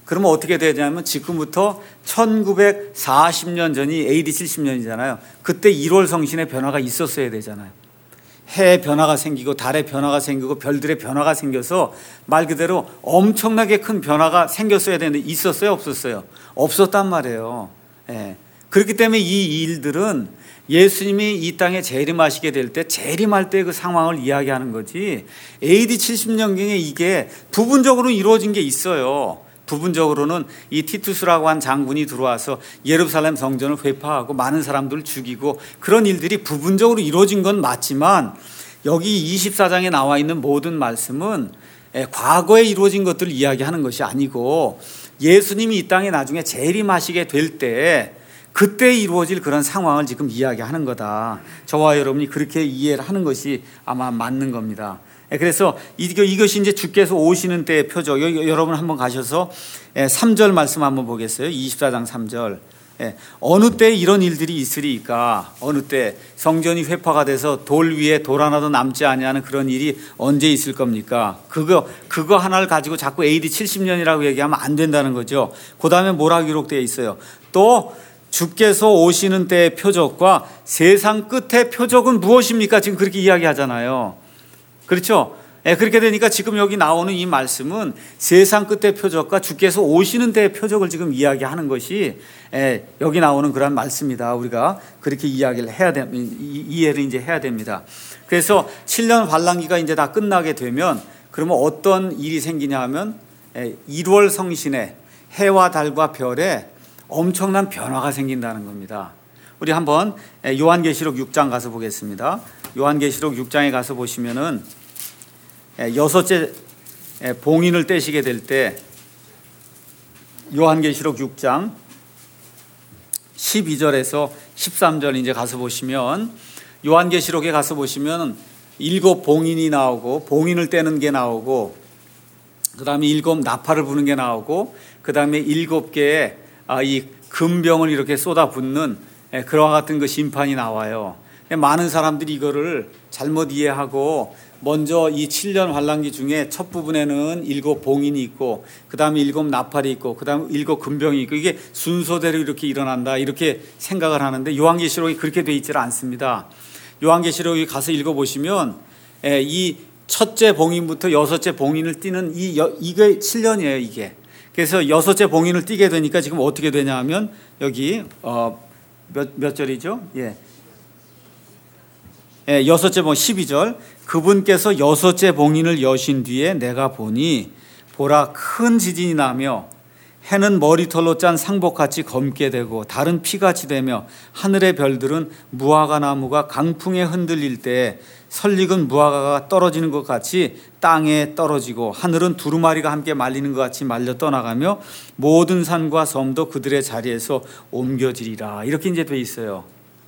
Speaker 1: 그러면 어떻게 되냐면 지금부터 천구백사십 년 전이 에이디 칠십 년이잖아요. 그때 일월 성신의 변화가 있었어야 되잖아요. 해의 변화가 생기고 달의 변화가 생기고 별들의 변화가 생겨서 말 그대로 엄청나게 큰 변화가 생겼어야 되는데 있었어요? 없었어요? 없었단 말이에요. 예. 그렇기 때문에 이 일들은 예수님이 이 땅에 재림하시게 될 때 재림할 때 그 상황을 이야기하는 거지, 에이디 칠십 년경에 이게 부분적으로 이루어진 게 있어요. 부분적으로는 이 티투스라고 한 장군이 들어와서 예루살렘 성전을 회파하고 많은 사람들을 죽이고 그런 일들이 부분적으로 이루어진 건 맞지만, 여기 이십사 장에 나와 있는 모든 말씀은 과거에 이루어진 것들을 이야기하는 것이 아니고 예수님이 이 땅에 나중에 재림하시게 될 때 그때 이루어질 그런 상황을 지금 이야기하는 거다. 저와 여러분이 그렇게 이해를 하는 것이 아마 맞는 겁니다. 그래서 이것이 이제 주께서 오시는 때의 표적. 여러분 한번 가셔서 삼 절 말씀 한번 보겠어요. 이십사 장 삼 절. 어느 때 이런 일들이 있으리까? 어느 때 성전이 회파가 돼서 돌 위에 돌 하나도 남지 아니하는 그런 일이 언제 있을 겁니까? 그거 그거 하나를 가지고 자꾸 에이디 칠십 년이라고 얘기하면 안 된다는 거죠. 그 다음에 뭐라고 기록되어 있어요? 또 주께서 오시는 때의 표적과 세상 끝의 표적은 무엇입니까? 지금 그렇게 이야기하잖아요. 그렇죠? 예, 그렇게 되니까 지금 여기 나오는 이 말씀은 세상 끝의 표적과 주께서 오시는 데의 표적을 지금 이야기하는 것이 예, 여기 나오는 그런 말씀이다. 우리가 그렇게 이야기를 해야 돼, 이해를 이제 해야 됩니다. 그래서 칠 년 환란기가 이제 다 끝나게 되면 그러면 어떤 일이 생기냐 하면 예, 일월 성신에 해와 달과 별에 엄청난 변화가 생긴다는 겁니다. 우리 한번 요한계시록 육 장 가서 보겠습니다. 요한계시록 육 장에 가서 보시면은 여섯째 봉인을 떼시게 될 때 요한계시록 육 장 십이 절에서 십삼 절 이제 가서 보시면, 요한계시록에 가서 보시면 일곱 봉인이 나오고 봉인을 떼는 게 나오고 그 다음에 일곱 나팔을 부는 게 나오고 그 다음에 일곱 개의 이 금병을 이렇게 쏟아붓는 그와 같은 그 심판이 나와요. 많은 사람들이 이거를 잘못 이해하고 먼저 이 칠 년 환란기 중에 첫 부분에는 일곱 봉인이 있고 그 다음에 일곱 나팔이 있고 그 다음에 일곱 금병이 있고 이게 순서대로 이렇게 일어난다 이렇게 생각을 하는데 요한계시록이 그렇게 돼 있지 않습니다. 요한계시록에 가서 읽어보시면 이 첫째 봉인부터 여섯째 봉인을 띠는 이 이게 칠 년이에요. 이게 그래서 여섯째 봉인을 띠게 되니까 지금 어떻게 되냐 하면 여기 어 몇, 몇 절이죠? 예. 예, 여섯째 봉 십이 절. 그분께서 여섯째 봉인을 여신 뒤에 내가 보니 보라 큰 지진이 나며 해는 머리털로 짠 상복같이 검게 되고 달은 피같이 되며 하늘의 별들은 무화과 나무가 강풍에 흔들릴 때 설익은 무화과가 떨어지는 것 같이 땅에 떨어지고 하늘은 두루마리가 함께 말리는 것 같이 말려 떠나가며 모든 산과 섬도 그들의 자리에서 옮겨지리라. 이렇게 이제 돼 있어요.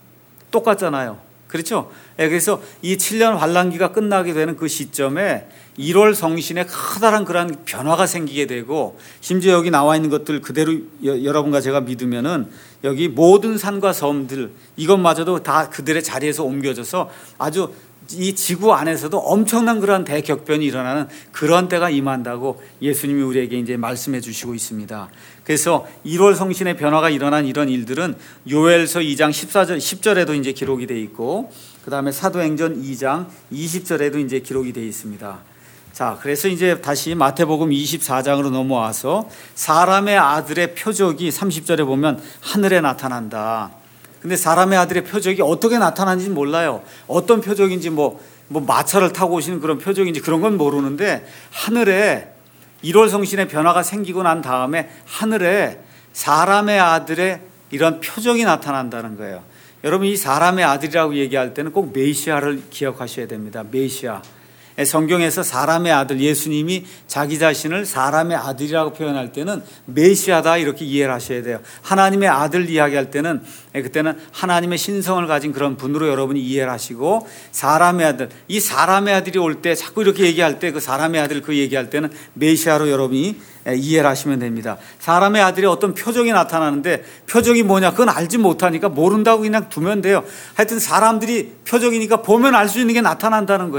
Speaker 1: 똑같잖아요. 그렇죠? 그래서 이 칠 년 환란기가 끝나게 되는 그 시점에 일월 성신에 커다란 그런 변화가 생기게 되고, 심지어 여기 나와 있는 것들 그대로 여러분과 제가 믿으면은 여기 모든 산과 섬들 이것마저도 다 그들의 자리에서 옮겨져서 아주 이 지구 안에서도 엄청난 그런 대격변이 일어나는 그런 때가 임한다고 예수님이 우리에게 이제 말씀해 주시고 있습니다. 그래서 일월 성신의 변화가 일어난 이런 일들은 요엘서 이 장 십사 절, 십 절에도 이제 기록이 되어 있고, 그 다음에 사도행전 이 장 이십 절에도 이제 기록이 되어 있습니다. 자, 그래서 이제 다시 마태복음 이십사 장으로 넘어와서 사람의 아들의 표적이 삼십 절에 보면 하늘에 나타난다. 근데 사람의 아들의 표적이 어떻게 나타나는지 몰라요. 어떤 표적인지 뭐, 뭐 마차를 타고 오시는 그런 표적인지 그런 건 모르는데, 하늘에 일월 성신의 변화가 생기고 난 다음에 하늘에 사람의 아들의 이런 표적이 나타난다는 거예요. 여러분, 이 사람의 아들이라고 얘기할 때는 꼭 메시아를 기억하셔야 됩니다. 메시아. 성경에서 사람의 아들, 예수님이 자기 자신을 사람의 아들이라고 표현할 때는 메시아다 이렇게 이해를 하셔야 돼요. 하나님의 아들 이야기할 때는 그때는 하나님의 신성을 가진 그런 분으로 여러분이 이해를 하시고, 사람의 아들, 이 사람의 아들이 올 때 자꾸 이렇게 얘기할 때 그 사람의 아들 그 얘기할 때는 메시아로 여러분이 이해를 하시면 됩니다. 사람의 아들이 어떤 표적이 나타나는데 표적이 뭐냐 그건 알지 못하니까 모른다고 그냥 두면 돼요. 하여튼 사람들이 표적이니까 보면 알 수 있는 게 나타난다는 거예요.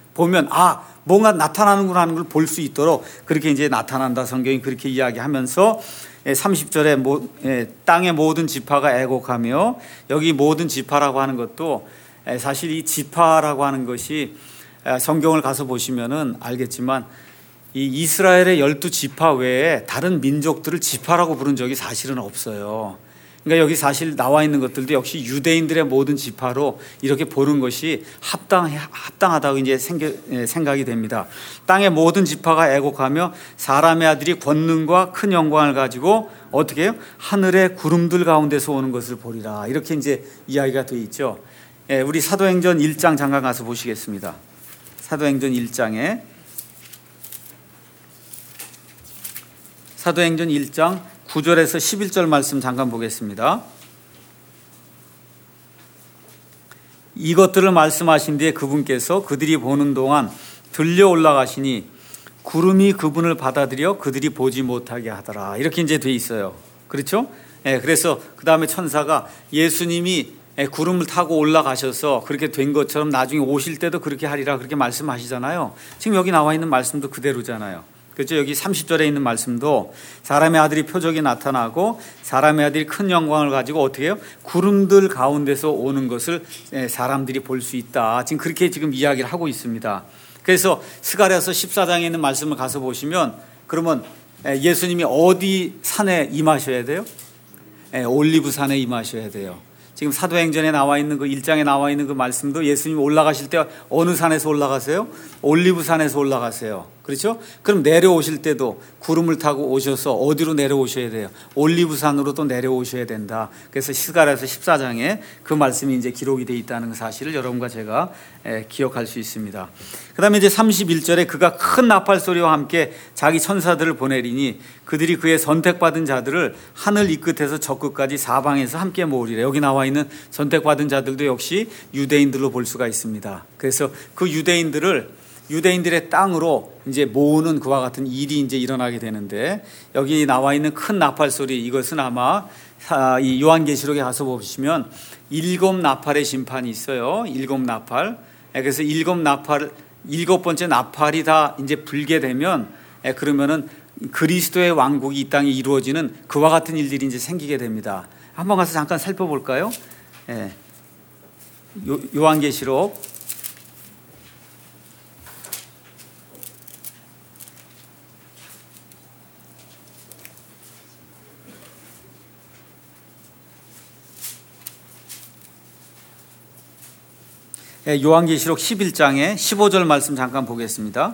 Speaker 1: 보면 아 뭔가 나타나는구나 하는 걸 볼 수 있도록 그렇게 이제 나타난다. 성경이 그렇게 이야기하면서 삼십 절에 모, 땅의 모든 지파가 애곡하며, 여기 모든 지파라고 하는 것도 사실 이 지파라고 하는 것이 성경을 가서 보시면은 알겠지만 이 이스라엘의 열두 지파 외에 다른 민족들을 지파라고 부른 적이 사실은 없어요. 그러니까 여기 사실 나와 있는 것들도 역시 유대인들의 모든 지파로 이렇게 보는 것이 합당, 합당하다고 이제 생각이 됩니다. 땅의 모든 지파가 애곡하며 사람의 아들이 권능과 큰 영광을 가지고 어떻게 해요? 하늘의 구름들 가운데서 오는 것을 보리라. 이렇게 이제 이야기가 되어 있죠. 우리 사도행전 일 장 잠깐 가서 보시겠습니다. 사도행전 일 장에 사도행전 일 장 구 절에서 십일 절 말씀 잠깐 보겠습니다. 이것들을 말씀하신 뒤에 그분께서 그들이 보는 동안 들려 올라가시니 구름이 그분을 받아들여 그들이 보지 못하게 하더라. 이렇게 이제 돼 있어요. 그렇죠? 예, 그래서 그 다음에 천사가 예수님이 구름을 타고 올라가셔서 그렇게 된 것처럼 나중에 오실 때도 그렇게 하리라 그렇게 말씀하시잖아요. 지금 여기 나와 있는 말씀도 그대로잖아요. 그렇죠? 여기 삼십 절에 있는 말씀도 사람의 아들이 표적이 나타나고 사람의 아들이 큰 영광을 가지고 어떻게 해요? 구름들 가운데서 오는 것을 사람들이 볼 수 있다. 지금 그렇게 지금 이야기를 하고 있습니다. 그래서 스가랴서 십사 장에 있는 말씀을 가서 보시면 그러면 예수님이 어디 산에 임하셔야 돼요? 올리브 산에 임하셔야 돼요. 지금 사도행전에 나와 있는 그 일 장에 나와 있는 그 말씀도 예수님이 올라가실 때 어느 산에서 올라가세요? 올리브 산에서 올라가세요. 그렇죠? 그럼 내려오실 때도 구름을 타고 오셔서 어디로 내려오셔야 돼요? 올리브 산으로 또 내려오셔야 된다. 그래서 스가랴서 십사 장에 그 말씀이 이제 기록이 되어 있다는 사실을 여러분과 제가 기억할 수 있습니다. 그 다음에 이제 삼십일 절에 그가 큰 나팔 소리와 함께 자기 천사들을 보내리니 그들이 그의 선택받은 자들을 하늘 이 끝에서 저 끝까지 사방에서 함께 모으리라. 여기 나와 있는 선택받은 자들도 역시 유대인들로 볼 수가 있습니다. 그래서 그 유대인들을 유대인들의 땅으로 이제 모으는 그와 같은 일이 이제 일어나게 되는데, 여기 나와 있는 큰 나팔 소리, 이것은 아마 이 요한계시록에 가서 보시면 일곱 나팔의 심판이 있어요. 일곱 나팔. 그래서 일곱 나팔, 일곱 번째 나팔이 다 이제 불게 되면 그러면은 그리스도의 왕국이 이 땅에 이루어지는 그와 같은 일들이 이제 생기게 됩니다. 한번 가서 잠깐 살펴볼까요? 예. 요, 요한계시록 요한계시록 십일 장에 십오 절 말씀 잠깐 보겠습니다.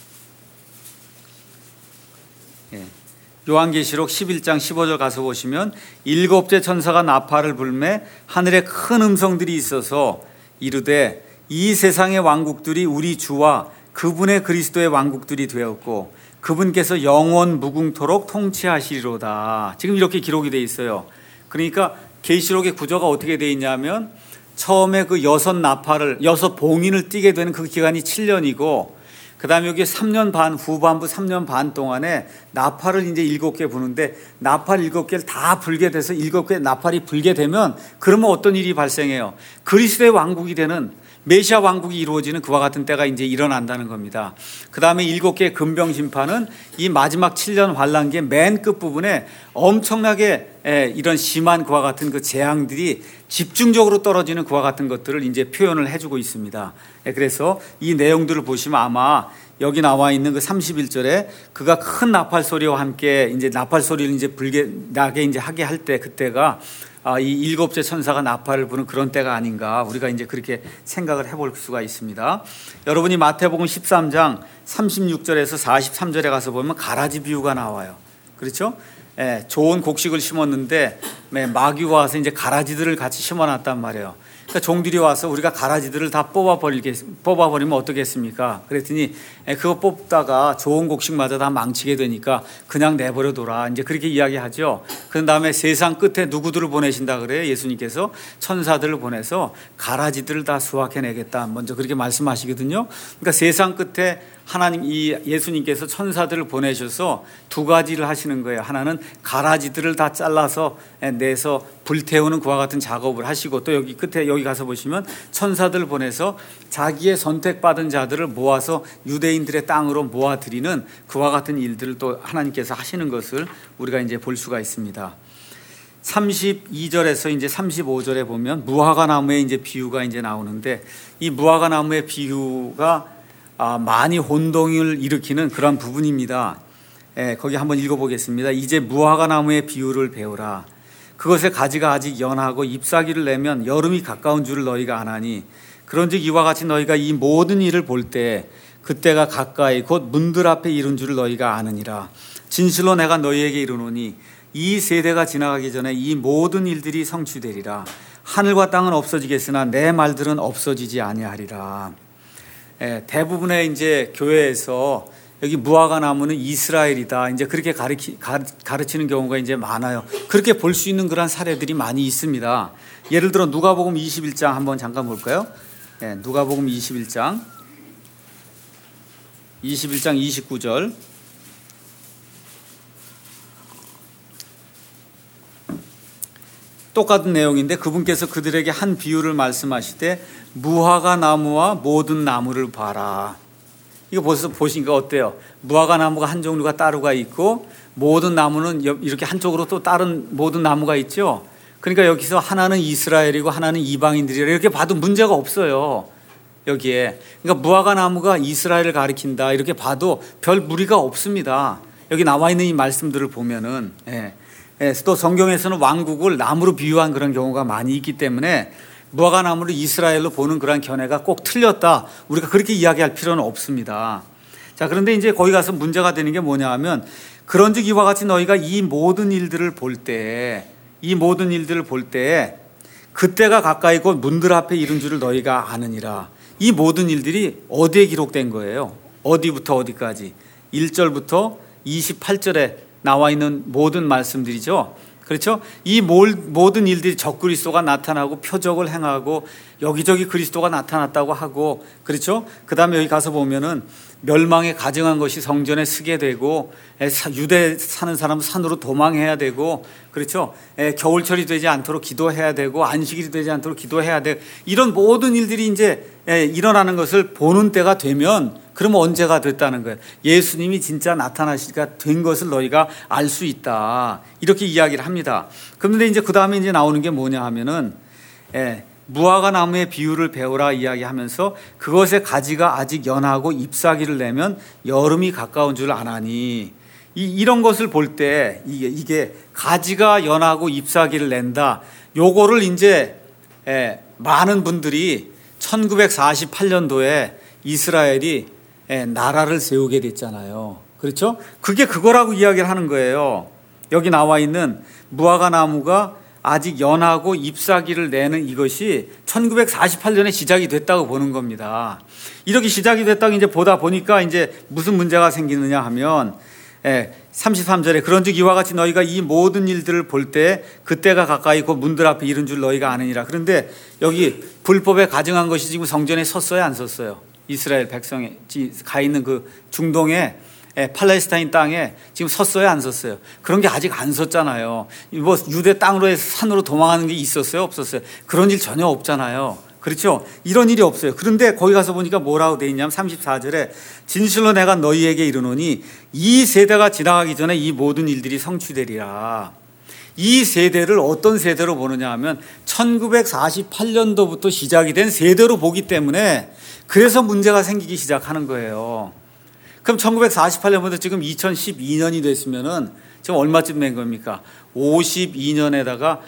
Speaker 1: 요한계시록 십일 장 십오 절 가서 보시면 일곱째 천사가 나팔을 불매 하늘에 큰 음성들이 있어서 이르되 이 세상의 왕국들이 우리 주와 그분의 그리스도의 왕국들이 되었고 그분께서 영원 무궁토록 통치하시리로다. 지금 이렇게 기록이 되어 있어요. 그러니까 계시록의 구조가 어떻게 되어 있냐면 처음에 그 여섯 나팔을, 여섯 봉인을 띠게 되는 그 기간이 칠 년이고, 그 다음에 여기 삼 년 반, 후반부 삼 년 반 동안에 나팔을 이제 일곱 개 부는데, 나팔 일곱 개를 다 불게 돼서 일곱 개 나팔이 불게 되면, 그러면 어떤 일이 발생해요? 그리스도의 왕국이 되는, 메시아 왕국이 이루어지는 그와 같은 때가 이제 일어난다는 겁니다. 그 다음에 일곱 개의 금병 심판은 이 마지막 칠 년 환란기의 맨 끝부분에 엄청나게 이런 심한 그와 같은 그 재앙들이 집중적으로 떨어지는 그와 같은 것들을 이제 표현을 해주고 있습니다. 그래서 이 내용들을 보시면 아마 여기 나와 있는 그 삼십일 절에 그가 큰 나팔 소리와 함께 이제 나팔 소리를 이제 불게 나게 이제 하게 할 때 그때가 아, 이 일곱째 천사가 나팔을 부는 그런 때가 아닌가, 우리가 이제 그렇게 생각을 해볼 수가 있습니다. 여러분이 마태복음 십삼 장 삼십육 절에서 사십삼 절에 가서 보면 가라지 비유가 나와요. 그렇죠? 예, 좋은 곡식을 심었는데 마귀가 와서 이제 가라지들을 같이 심어놨단 말이에요. 그러니까 종들이 와서 우리가 가라지들을 다 뽑아버리게, 뽑아버리면 어떻겠습니까? 그랬더니 그거 뽑다가 좋은 곡식마저 다 망치게 되니까 그냥 내버려둬라. 이제 그렇게 이야기하죠. 그 다음에 세상 끝에 누구들을 보내신다 그래요? 예수님께서 천사들을 보내서 가라지들을 다 수확해내겠다. 먼저 그렇게 말씀하시거든요. 그러니까 세상 끝에 하나님, 이 예수님께서 천사들을 보내셔서 두 가지를 하시는 거예요. 하나는 가라지들을 다 잘라서 내서 불태우는 그와 같은 작업을 하시고, 또 여기 끝에 여기 가서 보시면 천사들 보내서 자기의 선택받은 자들을 모아서 유대인들의 땅으로 모아들이는 그와 같은 일들을 또 하나님께서 하시는 것을 우리가 이제 볼 수가 있습니다. 삼십이 절에서 이제 삼십오 절에 보면 무화과 나무의 이제 비유가 이제 나오는데, 이 무화과 나무의 비유가 많이 혼동을 일으키는 그런 부분입니다. 예, 거기 한번 읽어보겠습니다. 이제 무화과 나무의 비유를 배우라. 그것의 가지가 아직 연하고 잎사귀를 내면 여름이 가까운 줄을 너희가 아나니, 그런즉 이와 같이 너희가 이 모든 일을 볼 때 그때가 가까이 곧 문들 앞에 이른 줄을 너희가 아느니라. 진실로 내가 너희에게 이르노니 이 세대가 지나가기 전에 이 모든 일들이 성취되리라. 하늘과 땅은 없어지겠으나 내 말들은 없어지지 아니하리라. 예, 대부분의 이제 교회에서 여기 무화과 나무는 이스라엘이다, 이제 그렇게 가르치, 가르치는 경우가 이제 많아요. 그렇게 볼 수 있는 그런 사례들이 많이 있습니다. 예를 들어 누가복음 이십일 장 한번 잠깐 볼까요? 예, 누가복음 이십일 장 이십일 장 이십구 절. 똑같은 내용인데 그분께서 그들에게 한 비유를 말씀하시되 무화과 나무와 모든 나무를 봐라. 이거 벌써 보시니까 어때요? 무화과 나무가 한 종류가 따로가 있고 모든 나무는 이렇게 한쪽으로 또 다른 모든 나무가 있죠. 그러니까 여기서 하나는 이스라엘이고 하나는 이방인들이라 이렇게 봐도 문제가 없어요. 여기에. 그러니까 무화과 나무가 이스라엘을 가리킨다 이렇게 봐도 별 무리가 없습니다. 여기 나와 있는 이 말씀들을 보면은. 예. 예, 또 성경에서는 왕국을 나무로 비유한 그런 경우가 많이 있기 때문에 무화과 나무를 이스라엘로 보는 그런 견해가 꼭 틀렸다, 우리가 그렇게 이야기할 필요는 없습니다. 자, 그런데 이제 거기 가서 문제가 되는 게 뭐냐 하면, 그런즉 이와 같이 너희가 이 모든 일들을 볼 때, 이 모든 일들을 볼 때 그때가 가까이 곧 문들 앞에 이른 줄을 너희가 아느니라. 이 모든 일들이 어디에 기록된 거예요? 어디부터 어디까지? 일 절부터 이십팔 절에 나와 있는 모든 말씀들이죠. 그렇죠? 이 모든 일들이 적그리스도가 나타나고 표적을 행하고 여기저기 그리스도가 나타났다고 하고, 그렇죠? 그 다음에 여기 가서 보면은 멸망에 가증한 것이 성전에 쓰게 되고, 유대 사는 사람은 산으로 도망해야 되고, 그렇죠? 겨울철이 되지 않도록 기도해야 되고, 안식일이 되지 않도록 기도해야 되고, 이런 모든 일들이 이제 일어나는 것을 보는 때가 되면, 그러면 언제가 됐다는 거예요? 예수님이 진짜 나타나시가 된 것을 너희가 알 수 있다, 이렇게 이야기를 합니다. 그런데 이제 그 다음에 이제 나오는 게 뭐냐 하면은, 예, 무화과 나무의 비유를 배우라 이야기하면서 그것의 가지가 아직 연하고 잎사귀를 내면 여름이 가까운 줄 아나니, 이, 이런 것을 볼 때 이게, 이게 가지가 연하고 잎사귀를 낸다, 요거를 이제 예, 많은 분들이 천구백사십팔 년도에 이스라엘이 예, 나라를 세우게 됐잖아요. 그렇죠? 그게 그거라고 이야기를 하는 거예요. 여기 나와 있는 무화과 나무가 아직 연하고 잎사귀를 내는 이것이 천구백사십팔 년에 시작이 됐다고 보는 겁니다. 이렇게 시작이 됐다고 이제 보다 보니까 이제 무슨 문제가 생기느냐 하면, 예, 삼십삼 절에 그런즉 이와 같이 너희가 이 모든 일들을 볼 때 그때가 가까이 곧 문들 앞에 이른 줄 너희가 아느니라. 그런데 여기 불법에 가증한 것이 지금 성전에 섰어요, 안 섰어요? 이스라엘 백성이 가 있는 그 중동에, 팔레스타인 땅에 지금 섰어요, 안 섰어요? 그런 게 아직 안 섰잖아요. 뭐 유대 땅으로 해서 산으로 도망하는 게 있었어요, 없었어요? 그런 일 전혀 없잖아요. 그렇죠? 이런 일이 없어요. 그런데 거기 가서 보니까 뭐라고 돼 있냐면 삼십사 절에 진실로 내가 너희에게 이르노니 이 세대가 지나가기 전에 이 모든 일들이 성취되리라. 이 세대를 어떤 세대로 보느냐 하면 천구백사십팔 년도부터 시작이 된 세대로 보기 때문에 그래서 문제가 생기기 시작하는 거예요. 그럼 천구백사십팔 년부터 지금 이천십이 년이 됐으면은 지금 얼마쯤 된 겁니까? 오십이 년에다가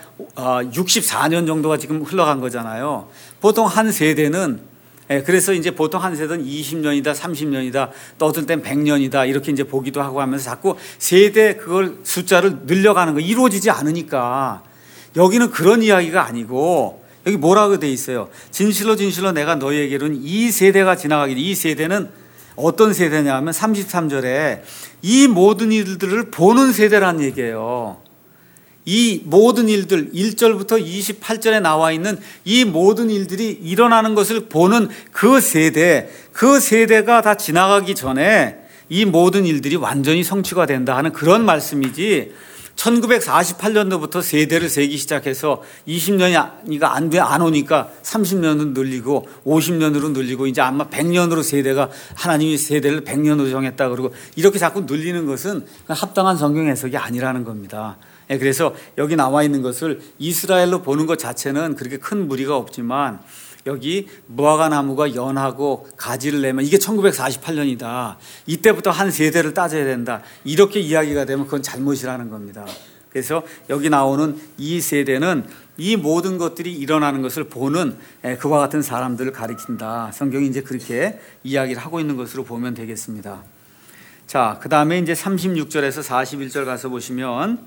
Speaker 1: 육십사 년 정도가 지금 흘러간 거잖아요. 보통 한 세대는, 그래서 이제 보통 한 세대는 이십 년이다, 삼십 년이다, 또 어떤 때는 백 년이다, 이렇게 이제 보기도 하고 하면서 자꾸 세대 그걸 숫자를 늘려가는 거, 이루어지지 않으니까. 여기는 그런 이야기가 아니고, 여기 뭐라고 돼 있어요? 진실로 진실로 내가 너희에게는 이 세대가 지나가기, 이 세대는 어떤 세대냐 하면 삼십삼 절에 이 모든 일들을 보는 세대라는 얘기예요. 이 모든 일들, 일 절부터 이십팔 절에 나와 있는 이 모든 일들이 일어나는 것을 보는 그 세대, 그 세대가 다 지나가기 전에 이 모든 일들이 완전히 성취가 된다 하는 그런 말씀이지, 천구백사십팔 년도부터 세대를 세기 시작해서 이십 년이 안, 돼, 안 오니까 삼십 년으로 늘리고 오십 년으로 늘리고 이제 아마 백 년으로 세대가 하나님이 세대를 백 년으로 정했다 그러고 이렇게 자꾸 늘리는 것은 합당한 성경 해석이 아니라는 겁니다. 그래서 여기 나와 있는 것을 이스라엘로 보는 것 자체는 그렇게 큰 무리가 없지만 여기 무화과 나무가 연하고 가지를 내면 이게 천구백사십팔 년이다. 이때부터 한 세대를 따져야 된다. 이렇게 이야기가 되면 그건 잘못이라는 겁니다. 그래서 여기 나오는 이 세대는 이 모든 것들이 일어나는 것을 보는 그와 같은 사람들을 가리킨다. 성경이 이제 그렇게 이야기를 하고 있는 것으로 보면 되겠습니다. 자, 그 다음에 이제 삼십육 절에서 사십일 절 가서 보시면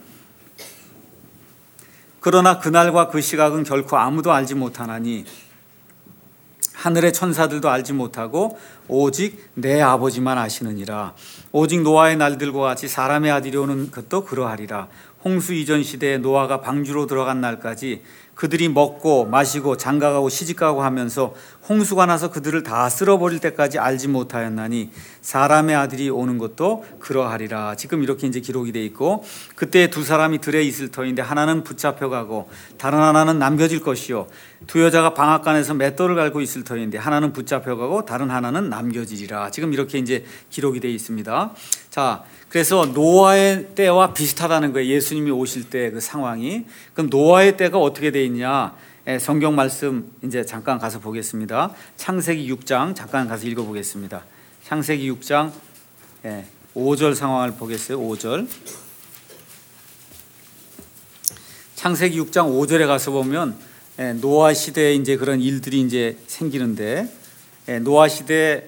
Speaker 1: 그러나 그날과 그 시각은 결코 아무도 알지 못하나니 하늘의 천사들도 알지 못하고 오직 내 아버지만 아시느니라. 오직 노아의 날들과 같이 사람의 아들이 오는 것도 그러하리라. 홍수 이전 시대에 노아가 방주로 들어간 날까지 그들이 먹고 마시고 장가가고 시집가고 하면서 홍수가 나서 그들을 다 쓸어버릴 때까지 알지 못하였나니 사람의 아들이 오는 것도 그러하리라. 지금 이렇게 이제 기록이 돼 있고 그때 두 사람이 들에 있을 터인데 하나는 붙잡혀가고 다른 하나는 남겨질 것이요 두 여자가 방앗간에서 맷돌을 갈고 있을 터인데 하나는 붙잡혀가고 다른 하나는 남겨지리라. 지금 이렇게 이제 기록이 돼 있습니다. 자, 그래서 노아의 때와 비슷하다는 거예요. 예수님이 오실 때 그 상황이. 그럼 노아의 때가 어떻게 돼 있냐? 성경 말씀 이제 잠깐 가서 보겠습니다. 창세기 육 장 잠깐 가서 읽어보겠습니다. 창세기 육 장 오 절 상황을 보겠어요. 오 절. 창세기 육 장 오 절에 가서 보면 노아 시대에 이제 그런 일들이 이제 생기는데 노아 시대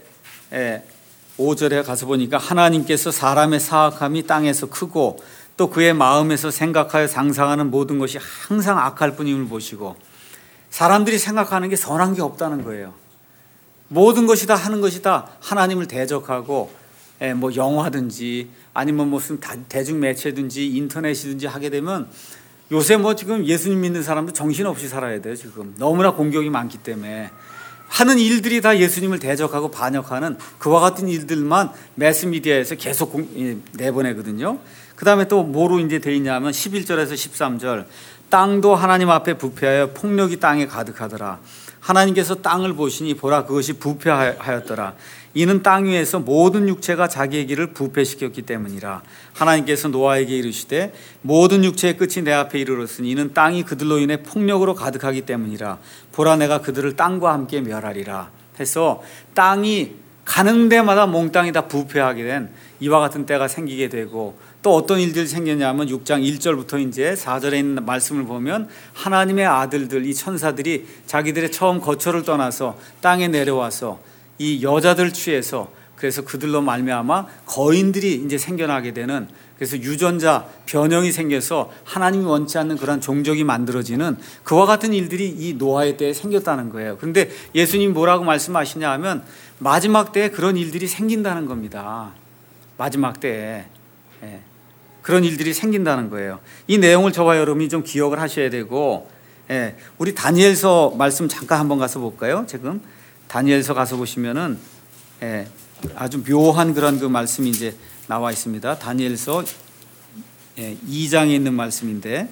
Speaker 1: 오 절에 가서 보니까 하나님께서 사람의 사악함이 땅에서 크고 또 그의 마음에서 생각하여 상상하는 모든 것이 항상 악할 뿐임을 보시고 사람들이 생각하는 게 선한 게 없다는 거예요. 모든 것이 다 하는 것이 다 하나님을 대적하고 뭐 영화든지 아니면 무슨 대중매체든지 인터넷이든지 하게 되면 요새 뭐 지금 예수님 믿는 사람도 정신없이 살아야 돼요. 지금 너무나 공격이 많기 때문에 하는 일들이 다 예수님을 대적하고 반역하는 그와 같은 일들만 매스미디어에서 계속 공, 내보내거든요. 그 다음에 또 뭐로 이제 돼 있냐면 십일 절에서 십삼 절 땅도 하나님 앞에 부패하여 폭력이 땅에 가득하더라. 하나님께서 땅을 보시니 보라 그것이 부패하였더라. 이는 땅 위에서 모든 육체가 자기의 길을 부패시켰기 때문이라. 하나님께서 노아에게 이르시되 모든 육체의 끝이 내 앞에 이르렀으니 이는 땅이 그들로 인해 폭력으로 가득하기 때문이라. 보라 내가 그들을 땅과 함께 멸하리라. 해서 땅이 가는 데마다 몽땅이 다 부패하게 된 이와 같은 때가 생기게 되고 또 어떤 일들이 생겼냐면 육 장 일 절부터 이제 사 절에 있는 말씀을 보면 하나님의 아들들 이 천사들이 자기들의 처음 거처를 떠나서 땅에 내려와서 이 여자들 취해서 그래서 그들로 말미암아 거인들이 이제 생겨나게 되는 그래서 유전자 변형이 생겨서 하나님이 원치 않는 그런 종족이 만들어지는 그와 같은 일들이 이 노아의 때에 생겼다는 거예요. 그런데 예수님 뭐라고 말씀하시냐 하면 마지막 때에 그런 일들이 생긴다는 겁니다. 마지막 때에 예. 그런 일들이 생긴다는 거예요. 이 내용을 저와 여러분이 좀 기억을 하셔야 되고 예. 우리 다니엘서 말씀 잠깐 한번 가서 볼까요? 지금 다니엘서 가서 보시면은 예, 아주 묘한 그런 그 말씀이 이제 나와 있습니다. 다니엘서 예, 이 장에 있는 말씀인데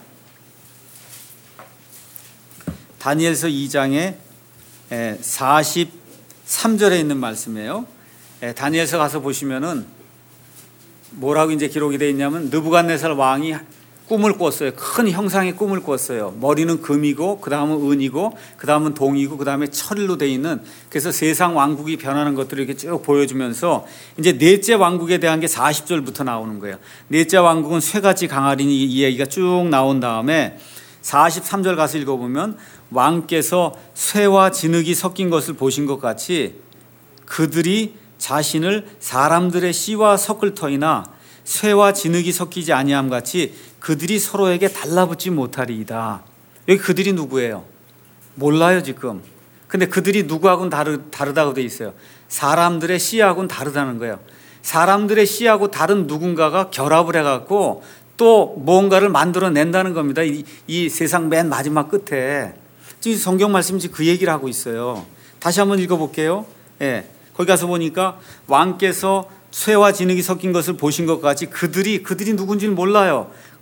Speaker 1: 다니엘서 이 장에 예, 사십삼 절에 있는 말씀이에요. 예, 다니엘서 가서 보시면은 뭐라고 이제 기록이 되어 있냐면 느부갓네살 왕이 꿈을 꿨어요. 큰 형상의 꿈을 꿨어요. 머리는 금이고 그 다음은 은이고 그 다음은 동이고 그 다음에 철로 되어 있는 그래서 세상 왕국이 변하는 것들을 이렇게 쭉 보여주면서 이제 넷째 왕국에 대한 게 사십 절부터 나오는 거예요. 넷째 왕국은 쇠같이 강하리니 이 얘기가 쭉 나온 다음에 사십삼 절 가서 읽어보면 왕께서 쇠와 진흙이 섞인 것을 보신 것 같이 그들이 자신을 사람들의 씨와 섞을 터이나 쇠와 진흙이 섞이지 아니함 같이 그들이 서로에게 달라붙지 못하리이다. 여기 그들이 누구예요? 몰라요 지금. 근데 그들이 누구하고는 다르, 다르다고 돼 있어요. 사람들의 씨하고는 다르다는 거예요. 사람들의 씨하고 다른 누군가가 결합을 해갖고 또 뭔가를 만들어낸다는 겁니다. 이, 이 세상 맨 마지막 끝에 지금 성경 말씀이 그 얘기를 하고 있어요. 다시 한번 읽어볼게요. 예, 거기 가서 보니까 왕께서 쇠와 진흙이 섞인 것을 보신 것 같이 그들이 그들이 누군지는 몰라요.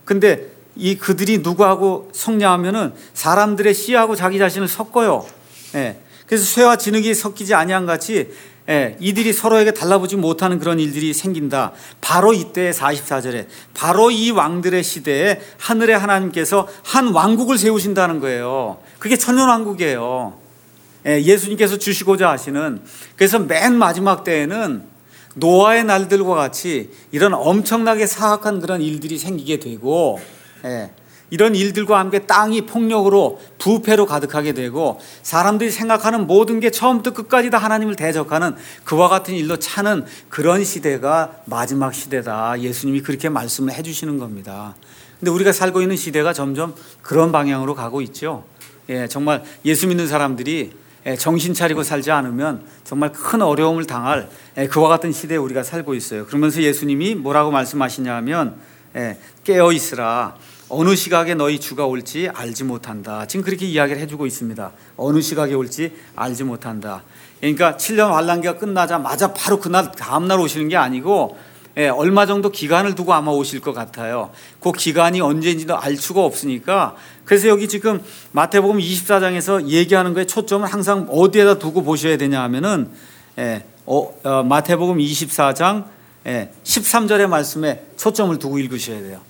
Speaker 1: 근데 이 그들이 누구하고 섞냐하면은 사람들의 씨하고 자기 자신을 섞어요. 예. 그래서 쇠와 진흙이 섞이지 아니한 같이 예, 이들이 서로에게 달라붙지 못하는 그런 일들이 생긴다. 바로 이때 사십사 절에 바로 이 왕들의 시대에 하늘의 하나님께서 한 왕국을 세우신다는 거예요. 그게 천년왕국이에요. 예, 예수님께서 주시고자 하시는. 그래서 맨 마지막 때에는 노아의 날들과 같이 이런 엄청나게 사악한 그런 일들이 생기게 되고, 예, 이런 일들과 함께 땅이 폭력으로 부패로 가득하게 되고 사람들이 생각하는 모든 게 처음부터 끝까지 다 하나님을 대적하는 그와 같은 일로 차는 그런 시대가 마지막 시대다. 예수님이 그렇게 말씀을 해주시는 겁니다. 근데 우리가 살고 있는 시대가 점점 그런 방향으로 가고 있죠. 예, 정말 예수 믿는 사람들이 정신 차리고 살지 않으면 정말 큰 어려움을 당할 그와 같은 시대에 우리가 살고 있어요. 그러면서 예수님이 뭐라고 말씀하시냐 하면 깨어 있으라. 어느 시각에 너희 주가 올지 알지 못한다. 지금 그렇게 이야기를 해주고 있습니다. 어느 시각에 올지 알지 못한다. 그러니까 칠 년 환란기가 끝나자마자 바로 그날 다음날 오시는 게 아니고 예, 얼마 정도 기간을 두고 아마 오실 것 같아요. 그 기간이 언제인지도 알 수가 없으니까. 그래서 여기 지금 마태복음 이십사 장에서 얘기하는 거에 초점을 항상 어디에다 두고 보셔야 되냐 하면은 예, 어, 어, 마태복음 이십사 장 예, 십삼 절의 말씀에 초점을 두고 읽으셔야 돼요.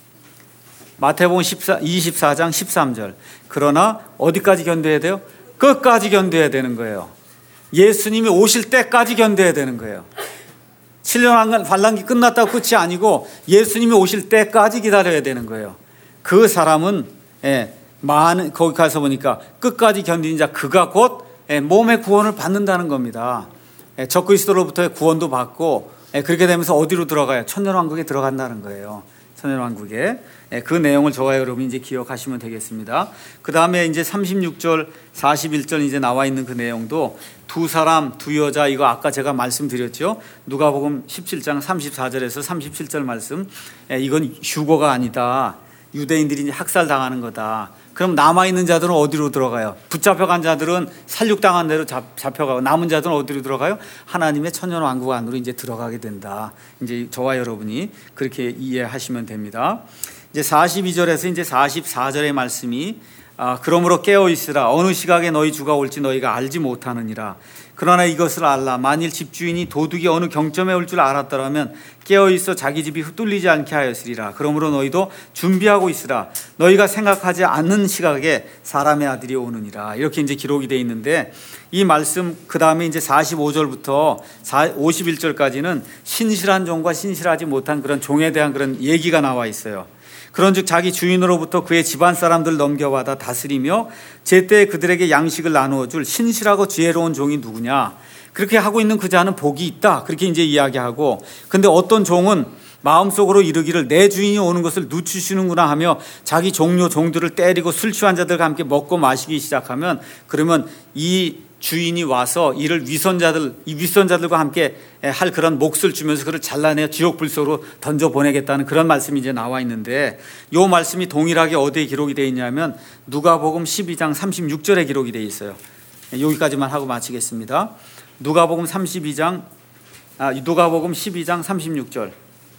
Speaker 1: 마태복음 이십사 장 십삼 절. 그러나 어디까지 견뎌야 돼요? 끝까지 견뎌야 되는 거예요. 예수님이 오실 때까지 견뎌야 되는 거예요. 칠 년 환란기 끝났다고 끝이 아니고 예수님이 오실 때까지 기다려야 되는 거예요. 그 사람은 예, 많은 거기 가서 보니까 끝까지 견디는 자 그가 곧 예, 몸의 구원을 받는다는 겁니다. 예, 적그리스도로부터의 구원도 받고 예, 그렇게 되면서 어디로 들어가요? 천년왕국에 들어간다는 거예요. 천년왕국에. 그 내용을 저와 여러분이 이제 기억하시면 되겠습니다. 그 다음에 이제 삼십육 절, 사십일 절 이제 나와 있는 그 내용도 두 사람, 두 여자, 이거 아까 제가 말씀드렸죠. 누가복음 십칠 장 삼십사 절에서 삼십칠 절 말씀. 이건 휴거가 아니다. 유대인들이 이제 학살당하는 거다. 그럼 남아있는 자들은 어디로 들어가요? 붙잡혀간 자들은 살육당한 대로 잡, 잡혀가고 남은 자들은 어디로 들어가요? 하나님의 천년왕국 안으로 이제 들어가게 된다. 이제 저와 여러분이 그렇게 이해하시면 됩니다. 이제 사십이 절에서 이제 사십사 절의 말씀이 아, 그러므로 깨어 있으라. 어느 시각에 너희 주가 올지 너희가 알지 못하느니라. 그러나 이것을 알라. 만일 집주인이 도둑이 어느 경점에 올 줄 알았더라면 깨어 있어 자기 집이 흩뚫리지 않게 하였으리라. 그러므로 너희도 준비하고 있으라. 너희가 생각하지 않는 시각에 사람의 아들이 오느니라. 이렇게 이제 기록이 되어 있는데 이 말씀 그 다음에 이제 사십오 절부터 오십일 절까지는 신실한 종과 신실하지 못한 그런 종에 대한 그런 얘기가 나와 있어요. 그런즉 자기 주인으로부터 그의 집안 사람들 넘겨받아 다스리며 제때 그들에게 양식을 나누어 줄 신실하고 지혜로운 종이 누구냐? 그렇게 하고 있는 그 자는 복이 있다. 그렇게 이제 이야기하고, 근데 어떤 종은 마음속으로 이르기를 내 주인이 오는 것을 늦추시는구나 하며 자기 종료 종들을 때리고 술 취한 자들과 함께 먹고 마시기 시작하면, 그러면 이 주인이 와서 이를 위선자들, 이 위선자들과 함께 할 그런 몫을 주면서 그를 잘라내어 지옥 불속으로 던져 보내겠다는 그런 말씀이 이제 나와 있는데, 이 말씀이 동일하게 어디에 기록이 되어 있냐면 누가복음 십이 장 삼십육 절에 기록이 되어 있어요. 여기까지만 하고 마치겠습니다. 누가복음 삼십이 장, 아, 누가복음 십이 장 삼십육 절.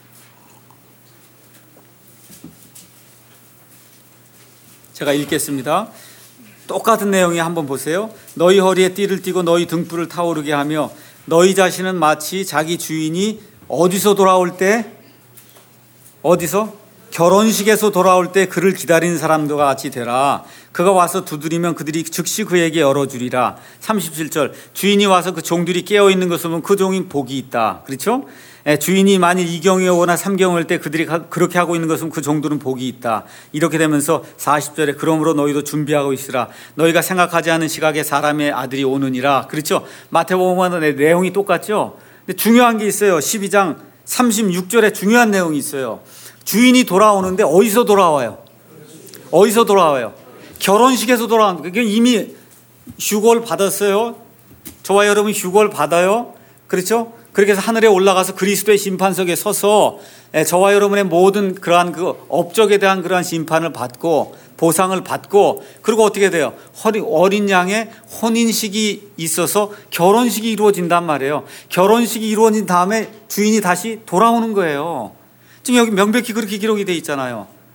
Speaker 1: 제가 읽겠습니다. 똑같은 내용이 한번 보세요. 너희 허리에 띠를 띠고 너희 등불을 타오르게 하며 너희 자신은 마치 자기 주인이 어디서 돌아올 때, 어디서? 결혼식에서 돌아올 때 그를 기다리는 사람들과 같이 되라. 그가 와서 두드리면 그들이 즉시 그에게 열어주리라. 삼십칠 절. 주인이 와서 그 종들이 깨어있는 것을 보면 그 종이 복이 있다. 그렇죠? 주인이 만일 이 경에 오거나 삼 경에 올 때 그들이 그렇게 하고 있는 것은 그 종들은 복이 있다. 이렇게 되면서 사십 절에 그러므로 너희도 준비하고 있으라. 너희가 생각하지 않은 시각에 사람의 아들이 오느니라. 그렇죠? 마태복음과 내용이 똑같죠? 근데 중요한 게 있어요. 십이 장 삼십육 절에 중요한 내용이 있어요. 주인이 돌아오는데 어디서 돌아와요? 어디서 돌아와요? 결혼식에서 돌아오는 거예요. 이미 휴거를 받았어요. 저와 여러분 휴거를 받아요. 그렇죠? 그렇게 해서 하늘에 올라가서 그리스도의 심판석에 서서 저와 여러분의 모든 그러한 그 업적에 대한 그러한 심판을 받고 보상을 받고, 그리고 어떻게 돼요? 어린 양의 혼인식이 있어서 결혼식이 이루어진단 말이에요. 결혼식이 이루어진 다음에 주인이 다시 돌아오는 거예요. 지금 여기 명백히 그렇게 기록이 돼 있잖아요.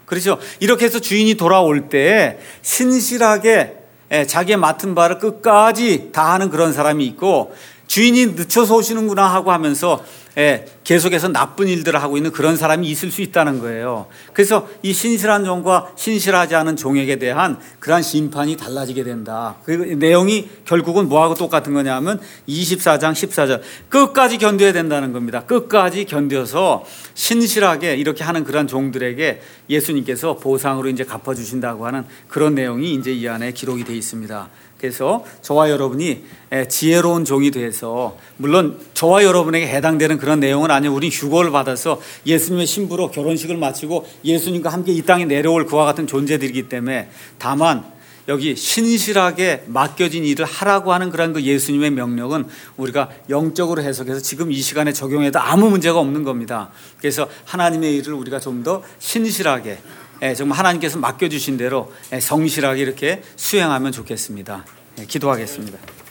Speaker 1: 그렇죠. 이렇게 해서 주인이 돌아올 때 신실하게 자기의 맡은 바를 끝까지 다하는 그런 사람이 있고, 주인이 늦춰서 오시는구나 하고 하면서 계속해서 나쁜 일들을 하고 있는 그런 사람이 있을 수 있다는 거예요. 그래서 이 신실한 종과 신실하지 않은 종에게 대한 그러한 심판이 달라지게 된다. 그 내용이 결국은 뭐하고 똑같은 거냐면 이십사 장 십사 절 끝까지 견뎌야 된다는 겁니다. 끝까지 견뎌서 신실하게 이렇게 하는 그런 종들에게 예수님께서 보상으로 이제 갚아주신다고 하는 그런 내용이 이제 이 안에 기록이 되어 있습니다. 그래서 저와 여러분이 지혜로운 종이 돼서, 물론 저와 여러분에게 해당되는 그런 내용은 아니에요. 우리 휴거를 받아서 예수님의 신부로 결혼식을 마치고 예수님과 함께 이 땅에 내려올 그와 같은 존재들이기 때문에, 다만 여기 신실하게 맡겨진 일을 하라고 하는 그런 그 예수님의 명령은 우리가 영적으로 해석해서 지금 이 시간에 적용해도 아무 문제가 없는 겁니다. 그래서 하나님의 일을 우리가 좀 더 신실하게, 정말 하나님께서 맡겨주신 대로 성실하게 이렇게 수행하면 좋겠습니다. 기도하겠습니다.